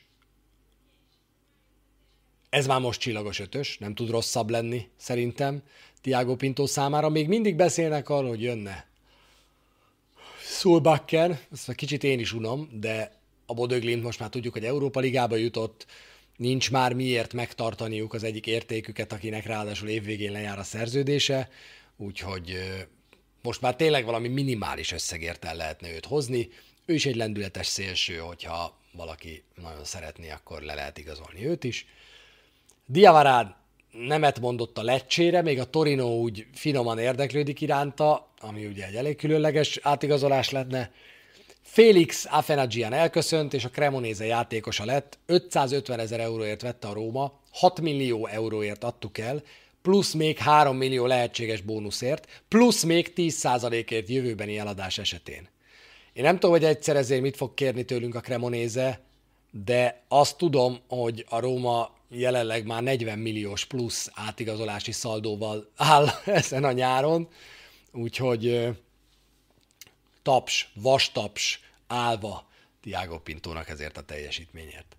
ez már most csillagos ötös, nem tud rosszabb lenni szerintem Thiago Pinto számára. Még mindig beszélnek arról, hogy jönne Solbakken, ezt már kicsit én is unom, de a Bodø Glimt most már tudjuk, hogy Európa Ligába jutott, nincs már miért megtartaniuk az egyik értéküket, akinek ráadásul évvégén lejár a szerződése, úgyhogy most már tényleg valami minimális összegért el lehetne őt hozni. Ő is egy lendületes szélső, hogyha valaki nagyon szeretné, akkor le lehet igazolni őt is. Diawara nemet mondott a Leccsére, még a Torino úgy finoman érdeklődik iránta, ami ugye egy elég különleges átigazolás lenne. Félix Afenagian elköszönt, és a Cremonese játékosa lett. ötszázötven ezer euróért vette a Róma, hat millió euróért adtuk el, plusz még három millió lehetséges bónuszért, plusz még tíz százalékért jövőbeni eladás esetén. Én nem tudom, hogy egyszer ezért mit fog kérni tőlünk a Cremonese, de azt tudom, hogy a Róma jelenleg már negyven milliós plusz átigazolási szaldóval áll ezen a nyáron, úgyhogy taps, vastaps állva Thiago Pintónak ezért a teljesítményért.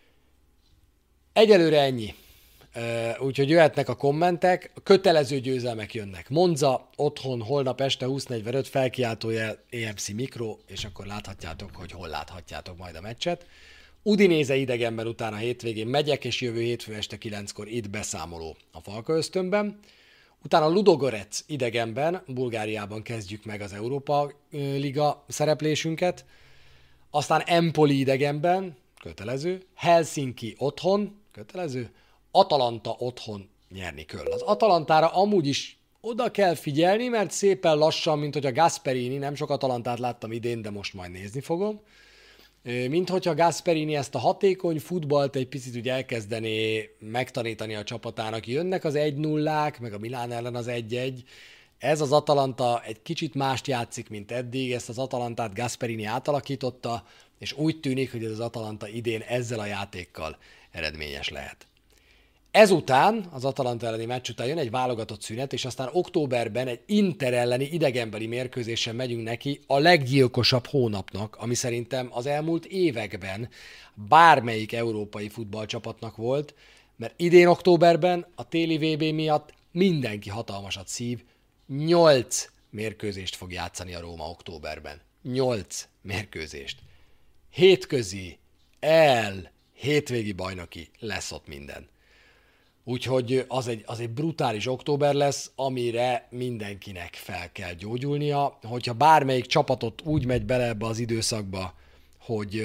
Egyelőre ennyi. Úgyhogy jöhetnek a kommentek, a kötelező győzelmek jönnek. Monza, otthon, holnap este húsz negyvenöt, felkiáltójel á em cé Mikro, és akkor láthatjátok, hogy hol láthatjátok majd a meccset. Udinese idegenben utána hétvégén megyek, és jövő hétfő este kilenckor itt beszámoló a Falka Ösztönben. Utána Ludogorec idegenben, Bulgáriában kezdjük meg az Európa Liga szereplésünket. Aztán Empoli idegenben, kötelező. Helsinki otthon, kötelező. Atalanta otthon nyerni kell. Az Atalantára amúgy is oda kell figyelni, mert szépen lassan, mint hogy a Gasperini, nem sok Atalantát láttam idén, de most majd nézni fogom. Mint hogyha Gasperini ezt a hatékony futballt egy picit úgy elkezdené megtanítani a csapatának. Jönnek az egy nullák, meg a Milán ellen az egy egy. Ez az Atalanta egy kicsit mást játszik, mint eddig. Ezt az Atalantát Gasperini átalakította, és úgy tűnik, hogy ez az Atalanta idén ezzel a játékkal eredményes lehet. Ezután, az Atalanta elleni meccs után jön egy válogatott szünet, és aztán októberben egy Inter elleni idegenbeli mérkőzésen megyünk neki a leggyilkosabb hónapnak, ami szerintem az elmúlt években bármelyik európai futballcsapatnak volt, mert idén októberben a téli vé bé miatt mindenki hatalmasat szív, nyolc mérkőzést fog játszani a Róma októberben. Nyolc mérkőzést. Hétközi, el, hétvégi bajnoki, lesz ott minden. Úgyhogy az egy, az egy brutális október lesz, amire mindenkinek fel kell gyógyulnia. Hogyha bármelyik csapatot úgy megy bele ebbe az időszakba, hogy,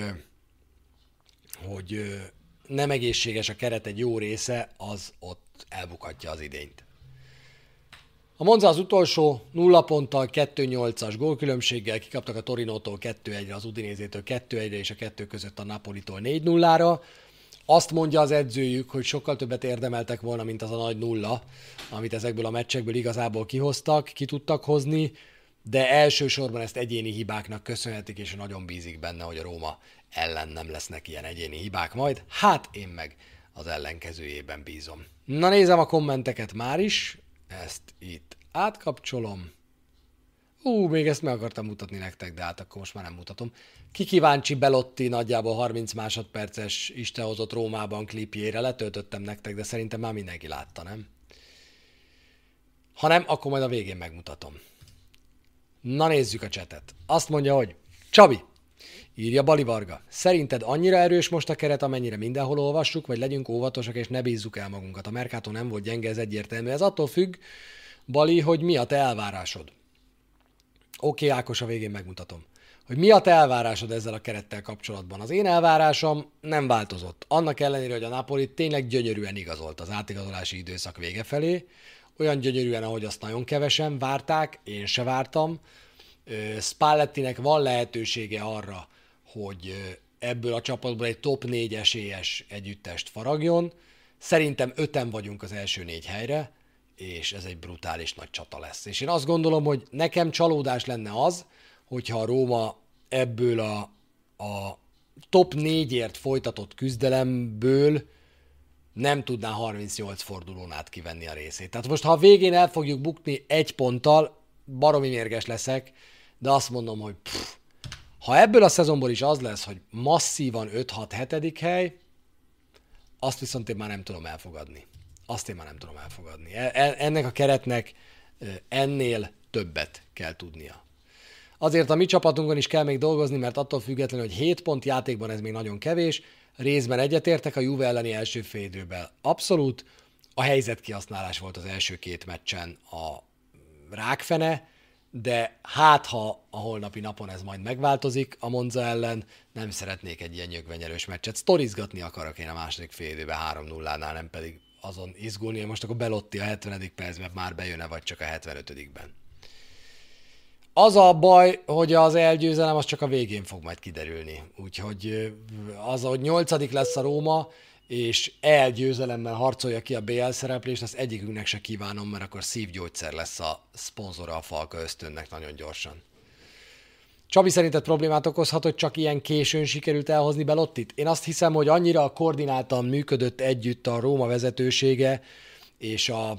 hogy nem egészséges a keret egy jó része, az ott elbukhatja az idényt. A Monza az utolsó, nulla ponttal, kettő nyolcas gólkülönbséggel, kikaptak a Torinótól kettő egyre, az Udinézétől kettő egyre, és a kettő között a Napolitól négy nullára. Azt mondja az edzőjük, hogy sokkal többet érdemeltek volna, mint az a nagy nulla, amit ezekből a meccsekből igazából kihoztak, ki tudtak hozni, de elsősorban ezt egyéni hibáknak köszönhetik, és nagyon bízik benne, hogy a Róma ellen nem lesznek ilyen egyéni hibák majd. Hát én meg az ellenkezőjében bízom. Na nézem a kommenteket már is, ezt itt átkapcsolom. Ú, még ezt meg akartam mutatni nektek, de hát akkor most már nem mutatom. Ki kíváncsi Belotti nagyjából harminc másodperces istenhozott Rómában klipjére, letöltöttem nektek, de szerintem már mindenki látta, nem? Ha nem, akkor majd a végén megmutatom. Na nézzük a csetet. Azt mondja, hogy Csabi, írja Bali Varga, szerinted annyira erős most a keret, amennyire mindenhol olvassuk, vagy legyünk óvatosak és ne bízzuk el magunkat? A Mercato nem volt gyenge, ez egyértelmű. Ez attól függ, Bali, hogy mi a te elvárásod. Oké, okay, Ákos, a végén megmutatom. hogy mi a te elvárásod ezzel a kerettel kapcsolatban. Az én elvárásom nem változott. Annak ellenére, hogy a Napoli tényleg gyönyörűen igazolt az átigazolási időszak vége felé, olyan gyönyörűen, ahogy azt nagyon kevesen várták, én se vártam. Spallettinek van lehetősége arra, hogy ebből a csapatból egy top négy esélyes együttest faragjon. Szerintem öten vagyunk az első négy helyre, és ez egy brutális nagy csata lesz. És én azt gondolom, hogy nekem csalódás lenne az, hogyha a Róma ebből a, a top négyért folytatott küzdelemből nem tudná harmincnyolc fordulón át kivenni a részét. Tehát most, ha a végén el fogjuk bukni egy ponttal, baromi mérges leszek, de azt mondom, hogy pff, ha ebből a szezonból is az lesz, hogy masszívan öt hat hetedik hely, azt viszont én már nem tudom elfogadni. Azt én már nem tudom elfogadni. Ennek a keretnek ennél többet kell tudnia. Azért a mi csapatunkon is kell még dolgozni, mert attól függetlenül, hogy hét pont játékban ez még nagyon kevés, részben egyetértek a Juve elleni első félidőben. Abszolút a helyzetkihasználás volt az első két meccsen a rákfene, de hát ha a holnapi napon ez majd megváltozik a Monza ellen, nem szeretnék egy ilyen nyögvenyelős meccset. Sztorizgatni akarok én a második félidőben három nullánál, nem pedig azon izgulni, hogy most akkor Belotti a hetvenedik percben már bejön-e, vagy csak a hetvenötödikben. Az a baj, hogy az elgyőzelem az csak a végén fog majd kiderülni. Úgyhogy az, hogy nyolcadik lesz a Róma, és elgyőzelemmel harcolja ki a bé el szereplést, azt egyikünknek se kívánom, mert akkor szívgyógyszer lesz a szponzora a Falka Ösztönnek nagyon gyorsan. Csabi, szerinted problémát okozhat, hogy csak ilyen későn sikerült elhozni Belottit? Én azt hiszem, hogy annyira koordináltan működött együtt a Róma vezetősége és a,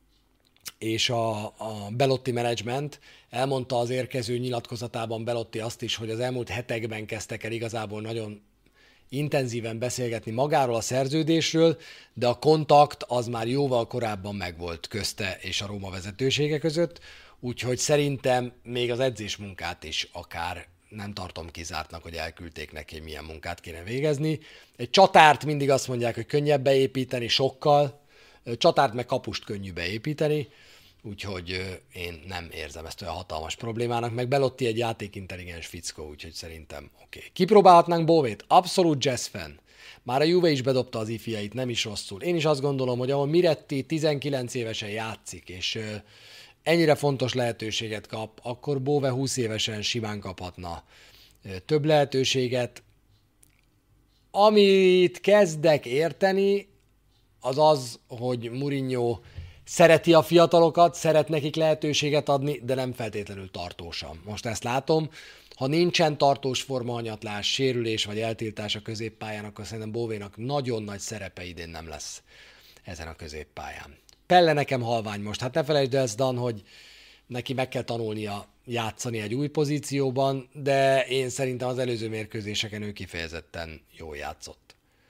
és a, a Belotti management. Elmondta az érkező nyilatkozatában Belotti azt is, hogy az elmúlt hetekben kezdtek el igazából nagyon intenzíven beszélgetni magáról a szerződésről, de a kontakt az már jóval korábban megvolt közte és a Róma vezetősége között, úgyhogy szerintem még az edzésmunkát is akár nem tartom kizártnak, hogy elküldték neki, hogy milyen munkát kéne végezni. Egy csatárt mindig azt mondják, hogy könnyebb beépíteni sokkal, csatárt meg kapust könnyű beépíteni, úgyhogy én nem érzem ezt olyan hatalmas problémának, meg Belotti egy játékintelligens fickó, úgyhogy szerintem oké. Okay. Kipróbálhatnánk Bóvét? Abszolút jazz fan. Már a Juve is bedobta az ifjait, nem is rosszul. Én is azt gondolom, hogy ahol Miretti tizenkilenc évesen játszik, és ennyire fontos lehetőséget kap, akkor Bóve húsz évesen simán kaphatna több lehetőséget. Amit kezdek érteni, az az, hogy Mourinho szereti a fiatalokat, szeret nekik lehetőséget adni, de nem feltétlenül tartósan. Most ezt látom, ha nincsen tartós formahanyatlás, sérülés vagy eltiltás a középpályán, akkor szerintem Bóvénak nagyon nagy szerepe idén nem lesz ezen a középpályán. Pelle nekem halvány most. Hát ne felejtsd el, Dan, hogy neki meg kell tanulnia játszani egy új pozícióban, de én szerintem az előző mérkőzéseken ő kifejezetten jól játszott.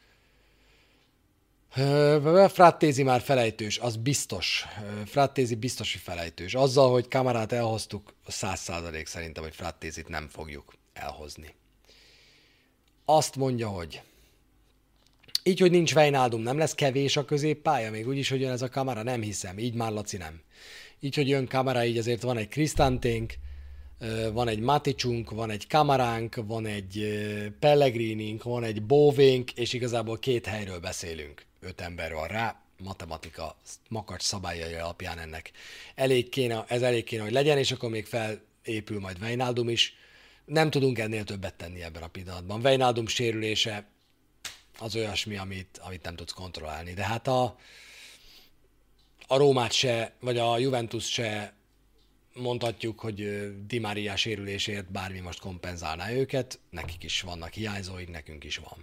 Frattézi már felejtős, az biztos. Frattézi biztos, hogy felejtős. Azzal, hogy Camarát elhoztuk, száz százalék szerintem, hogy Frattézit nem fogjuk elhozni. Azt mondja, hogy így, hogy nincs Wijnaldum, nem lesz kevés a középpálya, még úgyis, hogy jön ez a Camara, nem hiszem. Így már Laci nem. Így, hogy jön Camara, így azért van egy Krisztánténk, van egy Maticunk, van egy Camaránk, van egy Pellegrinink, van egy Bóvénk, és igazából két helyről beszélünk. Öt ember van rá, matematika makacs szabályai alapján ennek elég kéne, ez elég kéne, hogy legyen, és akkor még felépül majd Wijnaldum is. Nem tudunk ennél többet tenni ebben a pillanatban. Wijnaldum sérülése az olyasmi, amit, amit nem tudsz kontrollálni. De hát a, a Rómát se, vagy a Juventus se mondhatjuk, hogy Di Maria sérülésért bármi most kompenzálná őket. Nekik is vannak hiányzóik, nekünk is van.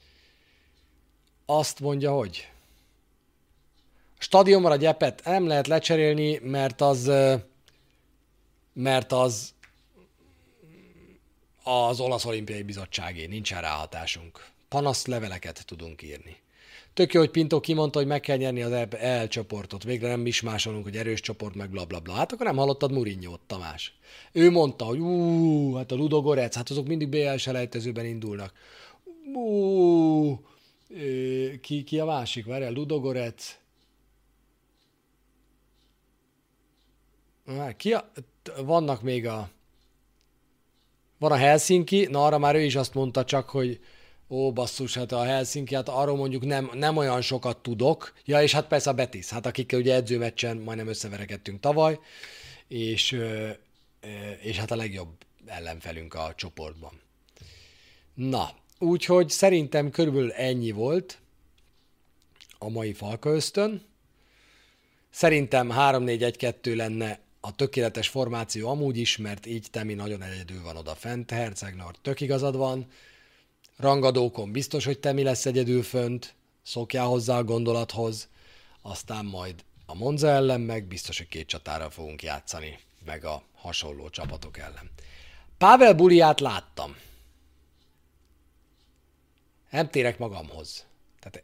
Azt mondja, hogy a stadionban a gyepet nem lehet lecserélni, mert az mert az az Olasz Olimpiai Bizottságé, nincsen ráhatásunk. Panaszleveleket tudunk írni. Tök jó, hogy Pinto kimondta, hogy meg kell nyerni az E L csoportot. Végre nem mismásolunk, hogy erős csoport, meg blablabla. Bla, bla. Hát akkor nem hallottad Mourinho-t, Tamás. Ő mondta, hogy ú, hát a Ludogorets, hát azok mindig bé el selejtezőben indulnak. Ú, ki, ki a másik? Várjál, Ludogorets. Ki a, vannak még a Van a Helsinki, na arra már ő is azt mondta csak, hogy ó, basszus, hát a Helsinki, hát arról mondjuk nem, nem olyan sokat tudok. Ja, és hát persze a Betis, hát akikkel ugye edzőmeccsen majdnem összeverekedtünk tavaly, és, és hát a legjobb ellenfelünk a csoportban. Na, úgyhogy szerintem körülbelül ennyi volt a mai Falka Ösztön. Szerintem három négy egy kettő lenne a tökéletes formáció amúgy is, mert így Temi nagyon egyedül van oda fent, Herceg-Nord tök igazad van, rangadókon biztos, hogy Temi lesz egyedül fönt, szokjál hozzá a gondolathoz, aztán majd a Monza ellen meg biztos, hogy két csatára fogunk játszani, meg a hasonló csapatok ellen. Pavel Buliát láttam. Nem térek magamhoz. Tehát,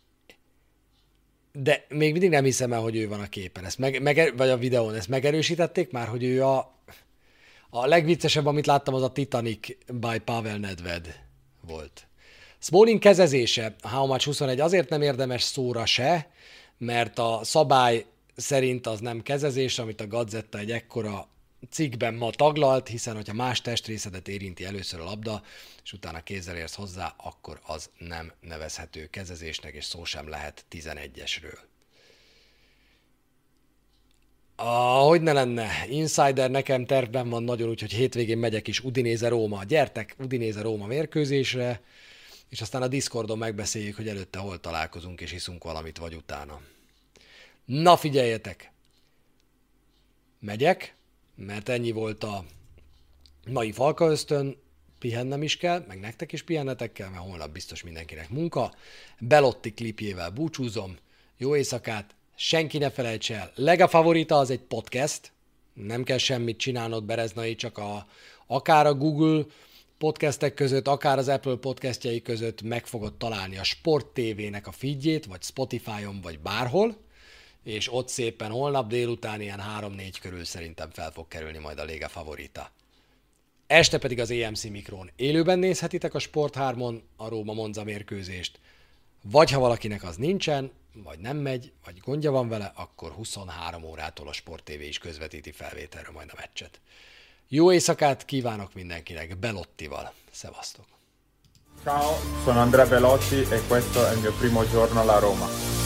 de még mindig nem hiszem el, hogy ő van a képen. Ezt meg, meg, vagy a videón. Ezt megerősítették már, hogy ő a, a legviccesebb, amit láttam, az a Titanic by Pavel Nedved volt. Smalling kezezése, a How Much huszonegy azért nem érdemes szóra se, mert a szabály szerint az nem kezezés, amit a Gazetta egy ekkora cikkben ma taglalt, hiszen hogyha más testrészedet érinti először a labda, és utána kézzel érsz hozzá, akkor az nem nevezhető kezezésnek, és szó sem lehet tizenegyesről. Ahogy ne lenne, Insider nekem tervben van nagyon, úgyhogy hétvégén megyek is Udinese-Róma. Gyertek Udinese-Róma mérkőzésre, és aztán a Discordon megbeszéljük, hogy előtte hol találkozunk, és iszunk valamit, vagy utána. Na figyeljetek! Megyek, mert ennyi volt a mai Falka Ösztön, pihennem is kell, meg nektek is pihennetek kell, mert holnap biztos mindenkinek munka. Belotti klipjével búcsúzom, jó éjszakát, senki ne felejts el, Lega Favorita az egy podcast, nem kell semmit csinálnod Bereznai, csak a, akár a Google podcastek között, akár az Apple podcastjai között meg fogod találni a Sport té vének a feedjét, vagy Spotify-on, vagy bárhol, és ott szépen holnap délután ilyen három-négy körül szerintem fel fog kerülni majd a Lega Favorita. Este pedig az é em cé Mikrón élőben nézhetitek a Sport hármon a Róma Monza mérkőzést, vagy ha valakinek az nincsen, vagy nem megy, vagy gondja van vele, akkor huszonhárom órától a Sport té vé is közvetíti felvételre majd a meccset. Jó éjszakát kívánok mindenkinek Belottival. Szevasztok!
Ciao, sono Andrea Belotti e questo è il mio primo giorno alla Roma.